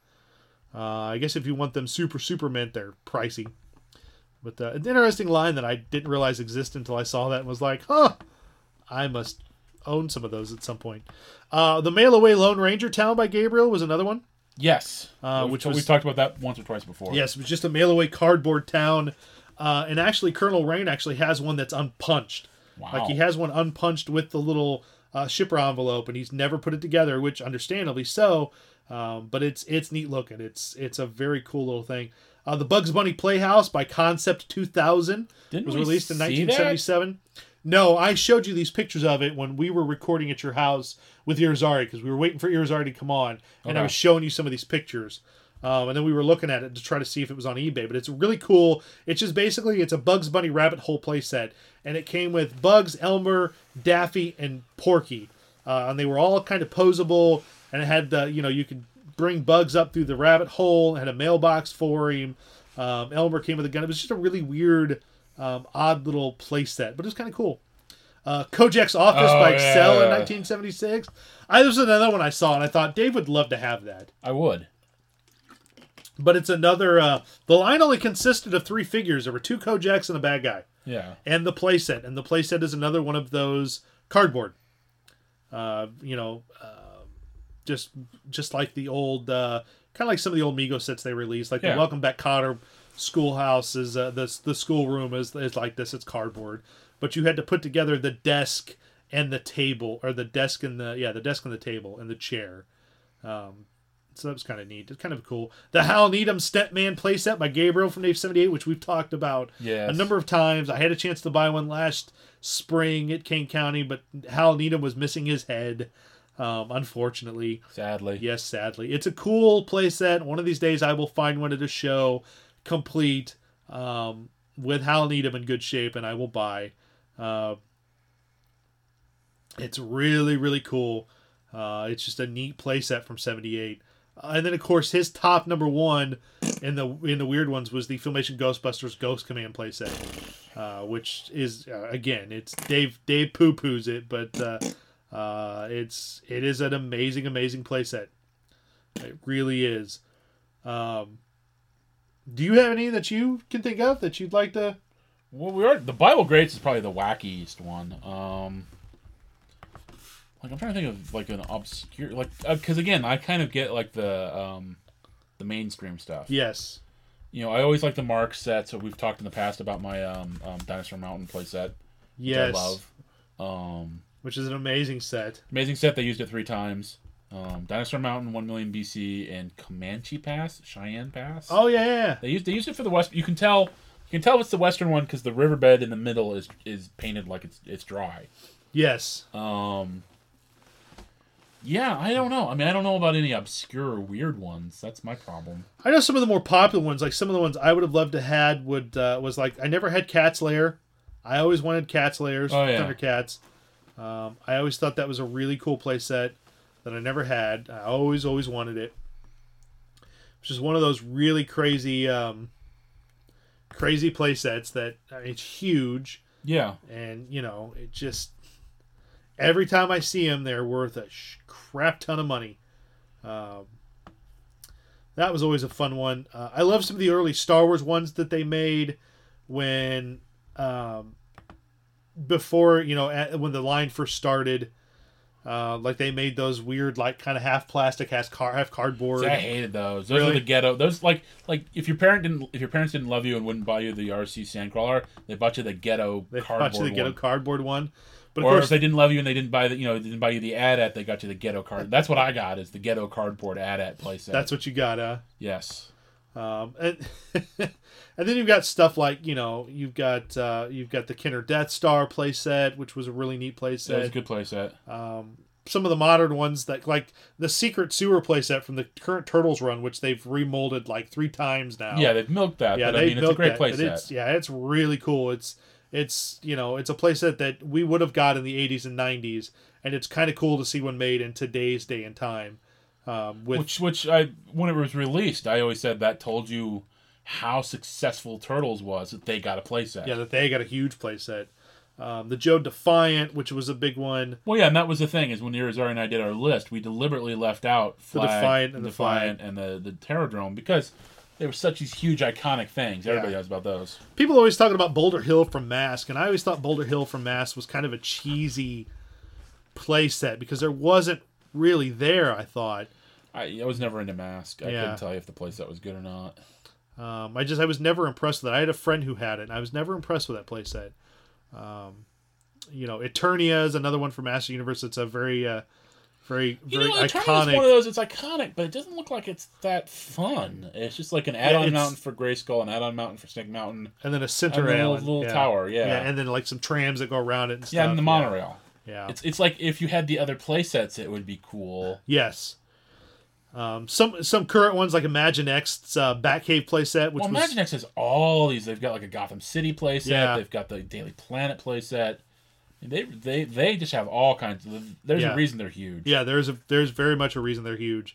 I guess if you want them super mint, they're pricey. But an interesting line that I didn't realize existed until I saw that and was like, huh, I must own some of those at some point. The Mail Away Lone Ranger Town by Gabriel was another one. Yes. We've talked about that once or twice before. Yes, it was just a mail away cardboard town. And actually, Colonel Rain actually has one that's unpunched. Wow. Like, he has one unpunched with the little shipper envelope, and he's never put it together, which understandably so. But it's neat looking. It's a very cool little thing. The Bugs Bunny Playhouse by Concept 2000 was released in 1977. No, I showed you these pictures of it when we were recording at your house with Irizarry, because we were waiting for Irizarry to come on, and I was showing you some of these pictures. And then we were looking at it to try to see if it was on eBay. But it's really cool. It's just basically, it's a Bugs Bunny Rabbit Hole playset. And it came with Bugs, Elmer, Daffy, and Porky. And they were all kind of posable. And it had, you could bring Bugs up through the rabbit hole. It had a mailbox for him. Elmer came with a gun. It was just a really weird, odd little playset. But it was kind of cool. Kojak's Office by Excel in 1976. This was another one I saw, and I thought Dave would love to have that. I would. But it's another... the line only consisted of 3 figures. There were 2 Kojaks and a bad guy. Yeah. And the playset. And the playset is another one of those cardboard. Just like the old... kind of like some of the old Mego sets they released. Like the Welcome Back Kotter Schoolhouse is... the schoolroom is like this. It's cardboard. But you had to put together the desk and the table. Or the desk and the... Yeah, the desk and the table and the chair. So that was kind of neat. It's kind of cool. The Hal Needham Stepman playset by Gabriel from Dave 78, which we've talked about a number of times. I had a chance to buy one last spring at Kane County, but Hal Needham was missing his head, unfortunately. Sadly. Yes, sadly. It's a cool playset. One of these days I will find one at a show, complete, with Hal Needham in good shape, and I will buy. It's really, really cool. It's just a neat playset from 78. And then, of course, his top number one in the weird ones was the Filmation Ghostbusters Ghost Command playset, which is again, it's Dave poo-poos it, but it is an amazing playset. It really is. Do you have any that you can think of that you'd like to? Well, the Bible Greats is probably the wackiest one. Like I'm trying to think of like an obscure, like because again I kind of get like the mainstream stuff. Yes. You know, I always like the Mark sets. So we've talked in the past about my Dinosaur Mountain playset. Yes. Which I love. Which is an amazing set. Amazing set. They used it 3 times. Dinosaur Mountain, 1 million BC, and Comanche Pass, Cheyenne Pass. Oh yeah. They used it for the west. You can tell it's the western one because the riverbed in the middle is painted like it's dry. Yes. Yeah, I don't know. I mean, I don't know about any obscure or weird ones. That's my problem. I know some of the more popular ones. Like some of the ones I would have loved to had was like I never had Cat's Lair. I always wanted Cat's Lairs, Thundercats. I always thought that was a really cool playset that I never had. I always wanted it. It's just one of those really crazy playsets that it's huge. Yeah. And it just every time I see them, they're worth a crap ton of money. That was always a fun one. I love some of the early Star Wars ones that they made when before when the line first started. Like they made those weird, like kind of half plastic, half cardboard. See, I hated those. Those really? are the ghetto. Those like if your parents didn't love you and wouldn't buy you the RC Sandcrawler, they bought you the ghetto cardboard one. But or if they didn't love you and they didn't buy didn't buy you the AT-AT, they got you the ghetto card. That's what I got is the ghetto cardboard AT-AT playset. That's what you got, huh? Yes. And and then you've got stuff like you've got the Kenner Death Star playset, which was a really neat playset. That was a good playset. Some of the modern ones that like the Secret Sewer playset from the current Turtles run, which they've remolded like 3 times now. Yeah, they've milked that. Yeah, but, it's a great playset. It's really cool. It's a playset that we would have got in the 80s and 90s, and it's kind of cool to see one made in today's day and time. Which when it was released, I always said that told you how successful Turtles was, that they got a playset. Yeah, that they got a huge playset. The Joe Defiant, which was a big one. Well, yeah, and that was the thing, is when Irizarry and I did our list, we deliberately left out Flag, the Defiant and the Terradrome, because they were such these huge iconic things. Everybody knows about those. People are always talking about Boulder Hill from Mask, and I always thought Boulder Hill from Mask was kind of a cheesy playset, because there wasn't really there, I thought. I was never into Mask. I couldn't tell you if the playset was good or not. I was never impressed with it. I had a friend who had it, and I was never impressed with that playset. Eternia is another one from Master Universe. It's a very iconic. Eternia's one of those. It's iconic, but it doesn't look like it's that fun. It's just like an add-on mountain for Grayskull, an add-on mountain for Snake Mountain, and then a center little tower. Yeah, and then like some trams that go around it. And stuff. Yeah, and the monorail. Yeah. It's like if you had the other playsets, it would be cool. Yes. Some current ones like Imagine X's Batcave playset. Imagine X has all these. They've got like a Gotham City playset. Yeah. They've got the Daily Planet playset. They just have all kinds of. There's a reason they're huge. Yeah, there's very much a reason they're huge.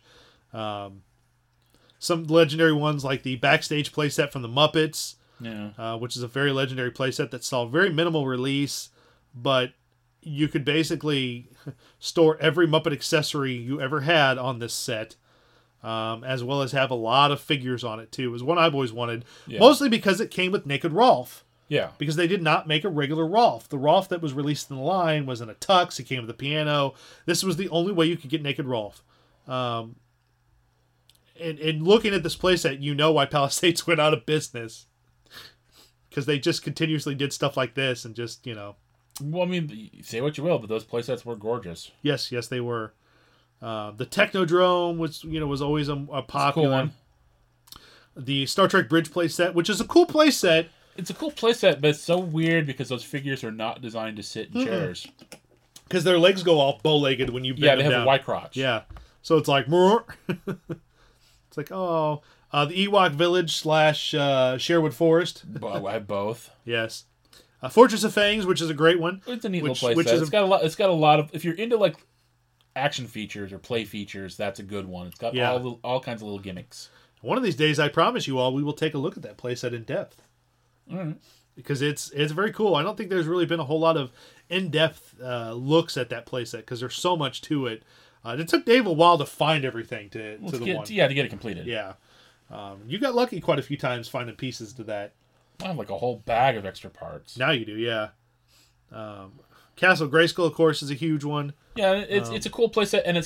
Some legendary ones like the Backstage playset from the Muppets. Yeah. Which is a very legendary playset that saw very minimal release, but you could basically store every Muppet accessory you ever had on this set, as well as have a lot of figures on it, too. It was one I've always wanted, mostly because it came with Naked Rolf. Yeah. Because they did not make a regular Rolf. The Rolf that was released in the line was in a tux. It came with a piano. This was the only way you could get Naked Rolf. And looking at this playset, you know why Palisades went out of business. Because they just continuously did stuff like this and just, Well, I mean, say what you will, but those playsets were gorgeous. Yes, they were. The Technodrome was always a It's a popular cool one. The Star Trek Bridge playset, which is a cool playset. It's a cool playset, but it's so weird because those figures are not designed to sit in chairs. Because their legs go all bow-legged when you bend Yeah, they them have down. a wide crotch. Yeah. So it's like... it's like, oh... the Ewok Village / Sherwood Forest. I have both. Yes. Fortress of Fangs, which is a great one. It's a neat Which little playset. is It's got a lot of... If you're into like action features or play features, that's a good one. It's got all kinds of little gimmicks. One of these days, I promise you all, we will take a look at that playset in depth. All right. Because it's very cool. I don't think there's really been a whole lot of in-depth looks at that playset because there's so much to it. It took Dave a while to find everything to the one. Yeah, to get it completed. Yeah. You got lucky quite a few times finding pieces to that. I have like a whole bag of extra parts. Now you do, yeah. Castle Grayskull, of course, is a huge one. Yeah, it's a cool playset, and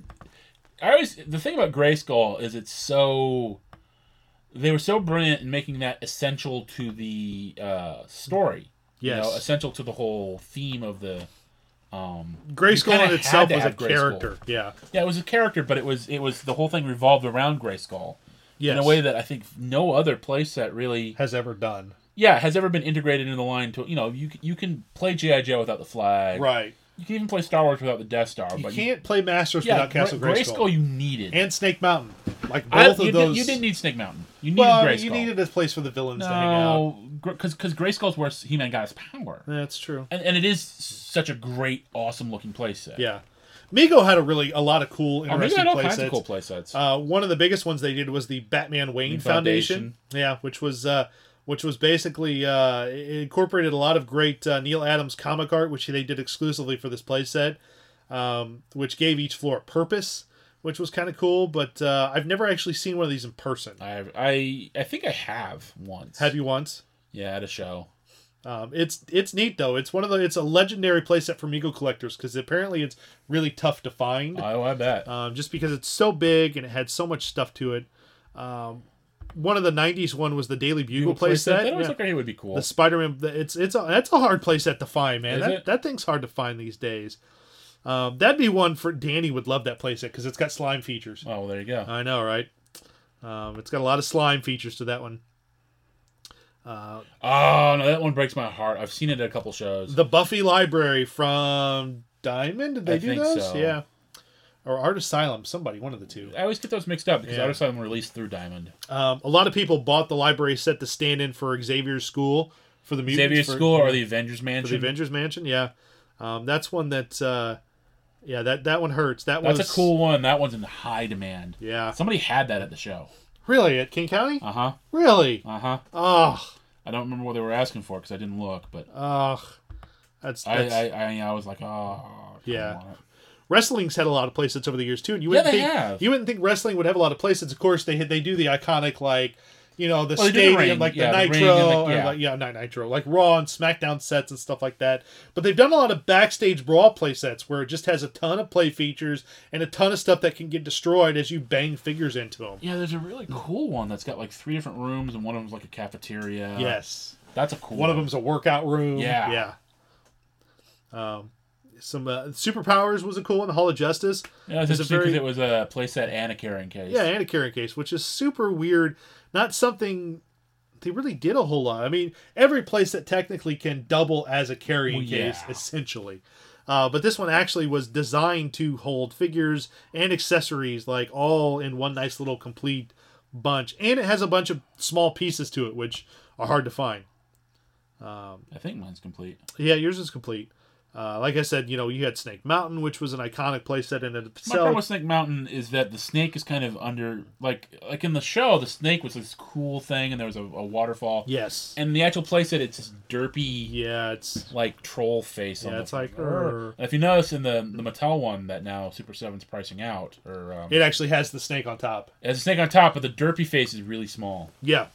the thing about Grayskull is they were so brilliant in making that essential to the story. Yes. Essential to the whole theme of the. Grayskull in itself was a character. Yeah. Yeah, it was a character, but it was the whole thing revolved around Grayskull. Yes. In a way that I think no other playset really has ever done. Yeah, has ever been integrated into the line. You can play G.I. Joe without the flag. Right. You can even play Star Wars without the Death Star. You can't play Masters without Castle Grayskull. Grayskull you needed. And Snake Mountain. Like both of those. You didn't need Snake Mountain. You needed Grayskull. You needed a place for the villains to hang out. Because Grayskull's where He-Man got his power. That's true. And it is such a great, awesome looking playset. Yeah. Mego had a lot of cool, interesting Mego had all playsets. kinds of cool playsets. One of the biggest ones they did was the Batman Wayne Foundation. Yeah, which was basically it incorporated a lot of great Neil Adams comic art, which they did exclusively for this playset, which gave each floor a purpose, which was kind of cool. But I've never actually seen one of these in person. I think I have once. Have you once? Yeah, at a show. It's neat though. It's a legendary playset for Mego collectors because apparently it's really tough to find. Oh, I bet. Just because it's so big and it had so much stuff to it. One of the '90s one was the Daily Bugle playset. That always looked like it would be cool. The Spider-Man. That's a hard playset to find, man. Is That thing's hard to find these days. That'd be one for Danny would love that playset because it's got slime features. Oh, well, there you go. I know, right? It's got a lot of slime features to that one. Oh no, that one breaks my heart. I've seen it at a couple shows. The Buffy Library from Diamond. Did they do those? So. Yeah. Or Art Asylum. Somebody, one of the two. I always get those mixed up because Yeah. Art Asylum released through Diamond. A lot of people bought the library set to stand in for Xavier's School for the mutants. Xavier's School or the Avengers Mansion. For the Avengers Mansion, yeah. That's one that. That one hurts. That's a cool one. That one's in high demand. Yeah. Somebody had that at the show. Really? At King County? Uh-huh. Really? Uh-huh. Ugh. I don't remember what they were asking for because I didn't look, but Ugh. That's I was like, oh, yeah. Wrestling's had a lot of playsets over the years too, and you have. You wouldn't think wrestling would have a lot of playsets. Of course, they do the iconic the Well, stadium, ring. like the Yeah, the Nitro, ring and not Nitro, like Raw and SmackDown sets and stuff like that. But they've done a lot of backstage brawl playsets where it just has a ton of play features and a ton of stuff that can get destroyed as you bang figures into them. Yeah, there's a really cool one that's got like 3 different rooms and one of them's like a cafeteria. Yes, that's a cool one. Of them's a workout room. Yeah. Some Superpowers was a cool one. The Hall of Justice. Yeah, it's interesting because it was a playset and a carrying case. Yeah, and a carrying case, which is super weird. Not something they really did a whole lot. I mean, every playset technically can double as a carrying case, essentially. But this one actually was designed to hold figures and accessories, like all in one nice little complete bunch. And it has a bunch of small pieces to it, which are hard to find. I think mine's complete. Yeah, yours is complete. Like I said, you had Snake Mountain, which was an iconic playset in itself. My problem with Snake Mountain is that the snake is kind of under, like in the show, the snake was this cool thing, and there was a waterfall. Yes. And the actual playset, it's this derpy, it's like troll face. Yeah, it's like. And if you notice in the Mattel one that now Super 7's pricing out, it actually has the snake on top. It has a snake on top, but the derpy face is really small. Yeah.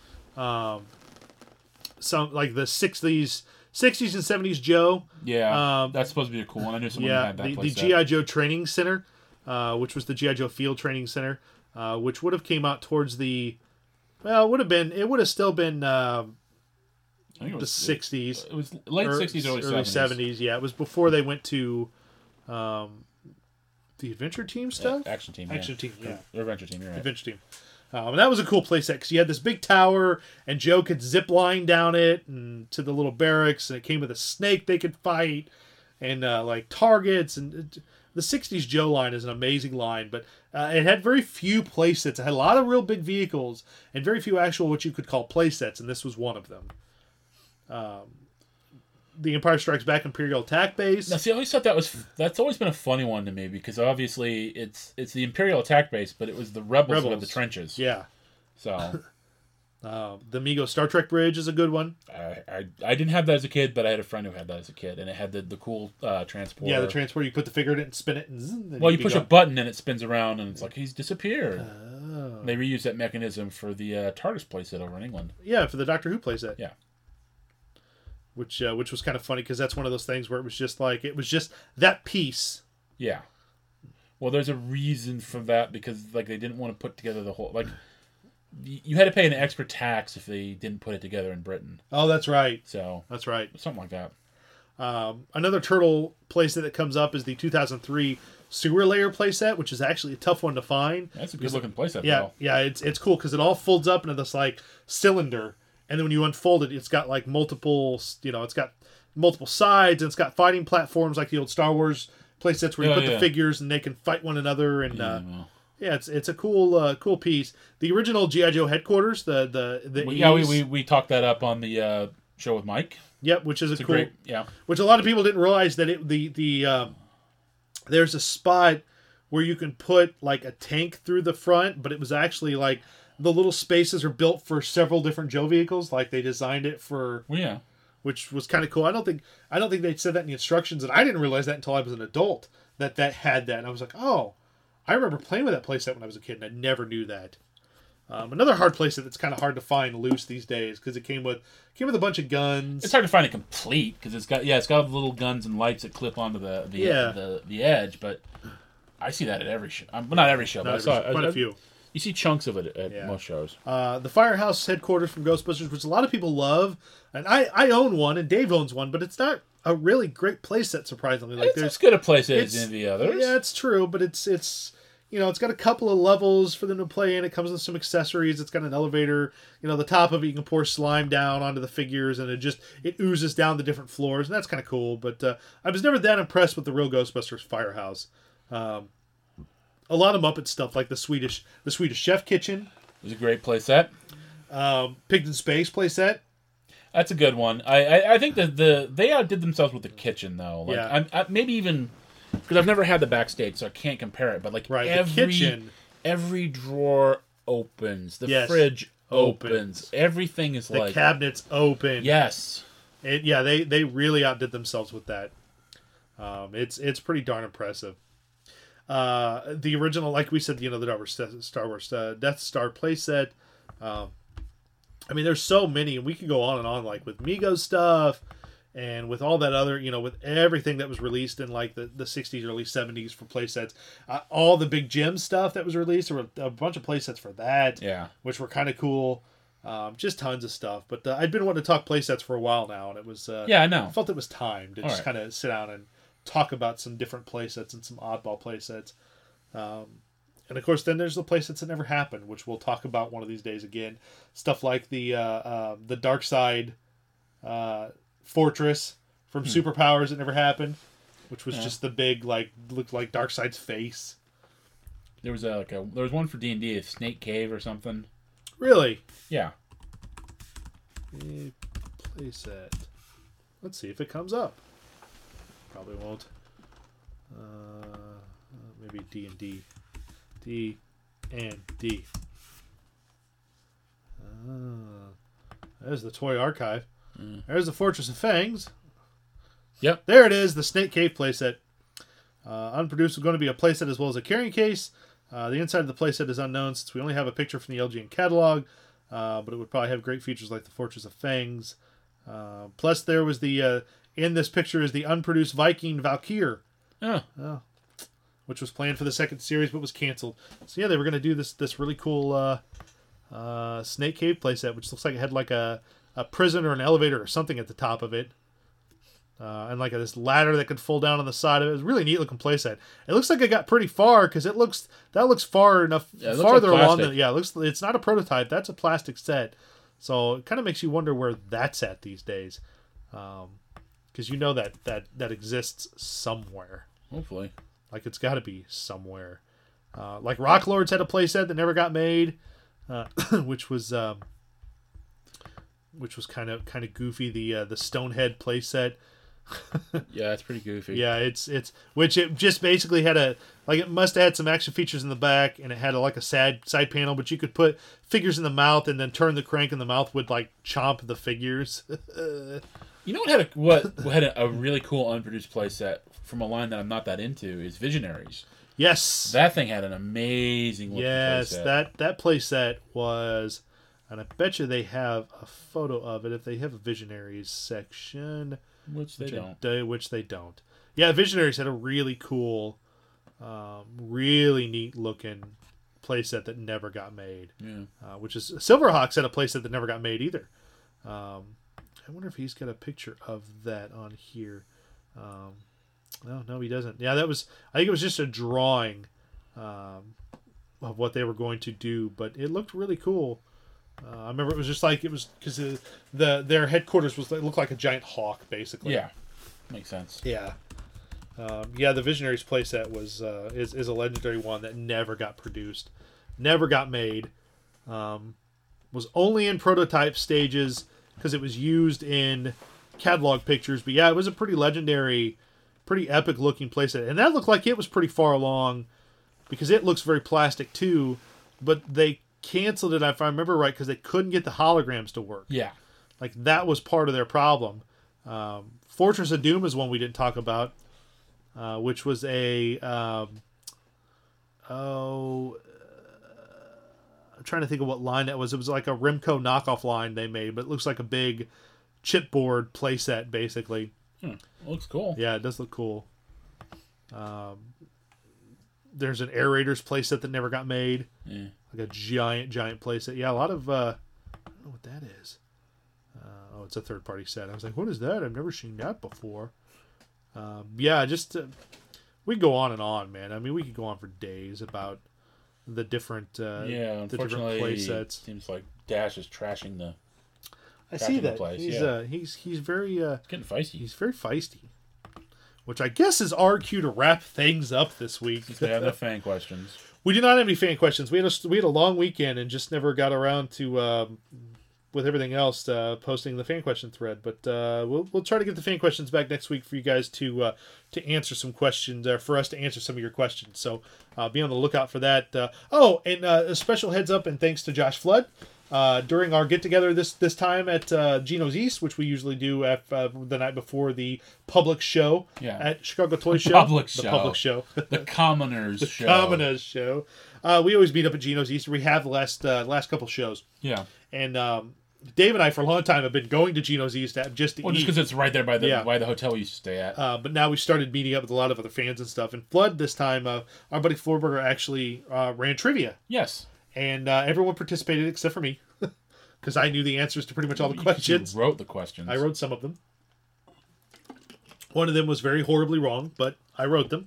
Some like the 60s and 70s Joe. Yeah, that's supposed to be a cool one. I knew someone who had that the playset. G.I. Joe Training Center, which was the G.I. Joe Field Training Center, which would have came out towards it would have still been I think it the was 60s. It was late 60s, early 70s. Yeah, it was before they went to the the Adventure Team stuff? Action Team. Action Team, yeah. Or Adventure Team, you're right. Adventure Team. And that was a cool playset because you had this big tower and Joe could zip line down it and to the little barracks, and it came with a snake they could fight and like targets. And the 60s Joe line is an amazing line, but it had very few playsets. It had a lot of real big vehicles and very few actual what you could call playsets, and this was one of them. The Empire Strikes Back Imperial Attack Base. Now, see, I always thought that's always been a funny one to me because obviously it's the Imperial Attack Base, but it was the Rebels. That had the trenches. Yeah. So, the Mego Star Trek Bridge is a good one. I didn't have that as a kid, but I had a friend who had that as a kid, and it had the cool transporter. Yeah, the transporter. You put the figure in it and spin it, and zzz, well, you push a button and it spins around, and it's like he's disappeared. Oh. They reused that mechanism for the TARDIS playset over in England. Yeah, for the Doctor Who playset. Yeah. Which was kind of funny because that's one of those things where it was just that piece. Yeah. Well, there's a reason for that because like they didn't want to put together the whole like you had to pay an extra tax if they didn't put it together in Britain. Oh, that's right. So that's right. Something like that. Another Turtle playset that comes up is the 2003 Sewer Layer playset, which is actually a tough one to find. That's a good looking playset. Yeah, though. yeah, it's cool because it all folds up into this like cylinder. And then when you unfold it, it's got like multiple, it's got multiple sides, and it's got fighting platforms like the old Star Wars playsets where you put the figures and they can fight one another. And it's a cool piece. The original G.I. Joe headquarters, we talked that up on the show with Mike. Yep, which is a cool, great, which a lot of people didn't realize that there's a spot where you can put like a tank through the front, but it was actually like. The little spaces are built for several different Joe vehicles, like they designed it for. Well, yeah, which was kind of cool. I don't think they said that in the instructions, and I didn't realize that until I was an adult that had that, and I was like, oh, I remember playing with that playset when I was a kid, and I never knew that. Another hard playset that's kind of hard to find loose these days because it came with a bunch of guns. It's hard to find it complete because it's got little guns and lights that clip onto the edge, but I see that at every show. Well, not every show, but I saw quite a few. You see chunks of it at most shows. The Firehouse headquarters from Ghostbusters, which a lot of people love, and I own one, and Dave owns one, but it's not a really great playset. Surprisingly, it's as good a playset as any of the others. Yeah, it's true, but it's it's got a couple of levels for them to play in. It comes with some accessories. It's got an elevator. The top of it you can pour slime down onto the figures, and it oozes down the different floors, and that's kind of cool. But I was never that impressed with the real Ghostbusters Firehouse. A lot of Muppet stuff, like the Swedish Chef Kitchen. It was a great playset. Pigs in Space playset. That's a good one. I think that they outdid themselves with the kitchen though. Like, yeah. Maybe even because I've never had the backstage, so I can't compare it. But like the kitchen, every drawer opens. The fridge opens. Everything is the cabinets open. Yes. They really outdid themselves with that. It's pretty darn impressive. The original, like we said, the Star Wars Death Star playset. I mean, there's so many, and we could go on and on, like with Mego stuff, and with all that other, with everything that was released in like the 60s, early 70s for playsets. All the Big Jim stuff that was released, there were a bunch of playsets for that, which were kind of cool. Just tons of stuff. But I'd been wanting to talk playsets for a while now, and it was I know. I felt it was time to just kind of sit down and talk about some different playsets and some oddball playsets. And of course, then there's the playsets that never happened, which we'll talk about one of these days again. Stuff like the Dark Side Fortress from Superpowers that never happened, which was just the big looked like Darkseid's face. There was there was one for D&D, a Snake Cave or something. Really? Yeah. Playset. Let's see if it comes up. Probably won't. Maybe D&D. D&D. There's the toy archive. There's the Fortress of Fangs. Yep. There it is, the Snake Cave playset. Unproduced is going to be a playset as well as a carrying case. The inside of the playset is unknown since we only have a picture from the LGN catalog, but it would probably have great features like the Fortress of Fangs. Plus, there was in this picture is the unproduced Viking Valkyr. Which was planned for the second series but was canceled. So yeah, they were going to do this really cool Snake Cave playset, which looks like it had like a prison or an elevator or something at the top of it. and like this ladder that could fold down on the side of it. It was a really neat looking playset. It looks like it got pretty far because that looks far enough farther along than it's not a prototype. That's a plastic set, so it kind of makes you wonder where that's at these days, because you know that exists somewhere. Hopefully, like it's got to be somewhere. Like Rock Lords had a playset that never got made, which was kind of goofy. The Stonehead playset. Yeah, it's pretty goofy. Yeah, it's which it just basically had it must have had some action features in the back, and it had like a side panel, but you could put figures in the mouth and then turn the crank, and the mouth would like chomp the figures. You know what had a really cool unproduced playset from a line that I'm not that into is Visionaries. Yes, that thing had an amazing looking playset. that playset was, and I bet you they have a photo of it if they have a Visionaries section. Which they don't. Yeah, Visionaries had a really cool, really neat looking playset that never got made. Yeah. Which is Silverhawks had a playset that never got made either. I wonder if he's got a picture of that on here. No, he doesn't. Yeah, I think it was just a drawing of what they were going to do, but it looked really cool. I remember it was just like, it was because their headquarters looked like a giant hawk, basically. Yeah, makes sense. Yeah, the Visionaries playset is a legendary one that never got produced, never got made, was only in prototype stages because it was used in catalog pictures. But yeah, it was a pretty legendary, pretty epic looking playset, and that looked like it was pretty far along because it looks very plastic too. But they canceled it, if I remember right, because they couldn't get the holograms to work. Yeah, like that was part of their problem. Fortress of Doom is one we didn't talk about, which was I'm trying to think of what line that was. It was like a Remco knockoff line they made, but it looks like a big chipboard playset, basically. It looks cool. Yeah, it does look cool. There's an Air Raiders playset that never got made. Yeah. Like a giant playset. Yeah, a lot of... I don't know what that is. It's a third-party set. I was like, what is that? I've never seen that before. We go on and on, man. I mean, we could go on for days about the different unfortunately, play sets. Seems like Dash is trashing the... I see that. Place. He's very... getting feisty. He's very feisty. Which I guess is our cue to wrap things up this week. We have no fan questions. We did not have any fan questions. We had a long weekend and just never got around to, with everything else, posting the fan question thread. But we'll try to get the fan questions back next week for you guys to answer some questions, for us to answer some of your questions. So be on the lookout for that. And a special heads up and thanks to Josh Flood. During our get-together this time at Gino's East, which we usually do at the night before the public show at Chicago Toy Show. The public show. The Commoners Show. The Commoners Show. We always meet up at Gino's East. We have the last couple shows. Yeah. And Dave and I, for a long time, have been going to Gino's East just to eat. Just because it's right there by the hotel we used to stay at. But now we started meeting up with a lot of other fans and stuff. And Flood this time, our buddy Florberger actually ran trivia. Yes. And everyone participated except for me, because I knew the answers to pretty much all the questions. You wrote the questions. I wrote some of them. One of them was very horribly wrong, but I wrote them.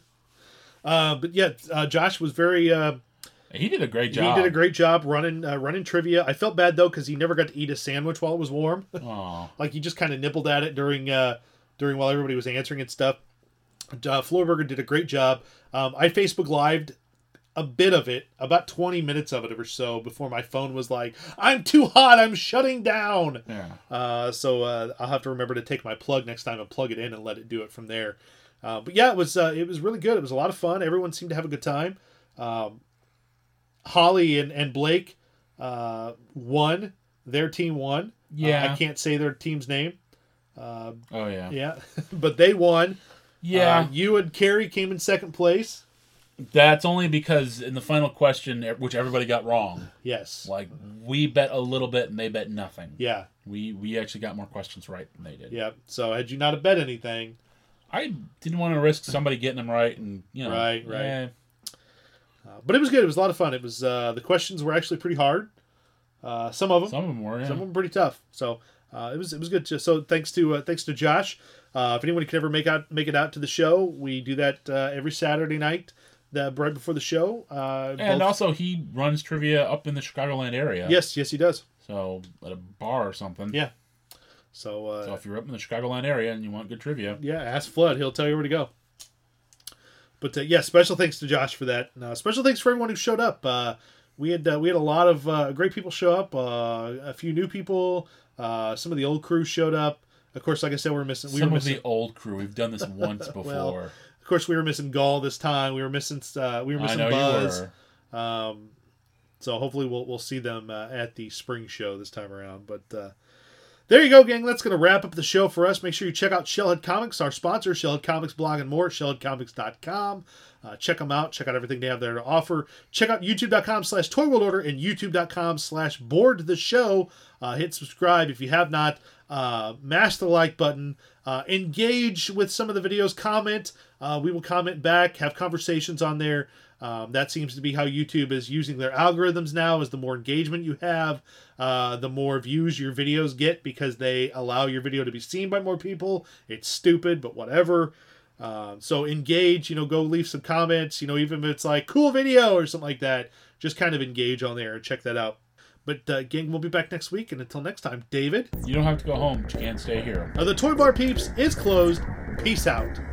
Josh was very... he did a great job. He did a great job running trivia. I felt bad, though, because he never got to eat a sandwich while it was warm. Like, he just kind of nibbled at it during while everybody was answering and stuff. Florberger did a great job. I Facebook Lived a bit of it, about 20 minutes of it or so, before my phone was like, I'm too hot, I'm shutting down. Yeah. So I'll have to remember to take my plug next time and plug it in and let it do it from there. It was really good. It was a lot of fun. Everyone seemed to have a good time. Holly and Blake won. Their team won. Yeah. I can't say their team's name. Yeah. But they won. Yeah. You and Carrie came in second place. That's only because in the final question, which everybody got wrong. Yes. Like, we bet a little bit and they bet nothing. Yeah. We actually got more questions right than they did. Yeah. So had you not have bet anything... I didn't want to risk somebody getting them right and, Right. Yeah. But it was good. It was a lot of fun. It was, the questions were actually pretty hard. Some of them. Some of them were, yeah. Some of them pretty tough. So, it was good. So thanks to Josh. If anyone could ever make it out to the show, we do that every Saturday night, right before the show. And also, he runs trivia up in the Chicagoland area. Yes, he does. So at a bar or something. Yeah. So if you're up in the Chicagoland area and you want good trivia, ask Flood. He'll tell you where to go. But special thanks to Josh for that. Special thanks for everyone who showed up. We had a lot of great people show up. A few new people. Some of the old crew showed up. Of course, like I said, we were missing the old crew. We've done this once before. Well, of course, we were missing Gall this time. We were missing I know Buzz. you were. So hopefully we'll see them at the spring show this time around. But there you go, gang. That's going to wrap up the show for us. Make sure you check out Shellhead Comics, our sponsor, Shellhead Comics blog and more at shellheadcomics.com. Check them out. Check out everything they have there to offer. Check out youtube.com/toyworldorder and youtube.com/boardtheshow. Hit subscribe if you have not. Mash the like button. Engage with some of the videos. Comment. We will comment back. Have conversations on there. That seems to be how YouTube is using their algorithms now, is the more engagement you have, the more views your videos get, because they allow your video to be seen by more people. It's stupid, but whatever. So engage, go leave some comments, even if it's like cool video or something like that, just kind of engage on there and check that out. But gang, we'll be back next week, and until next time, David. You don't have to go home, but you can't stay here. The Toy Bar Peeps is closed. Peace out.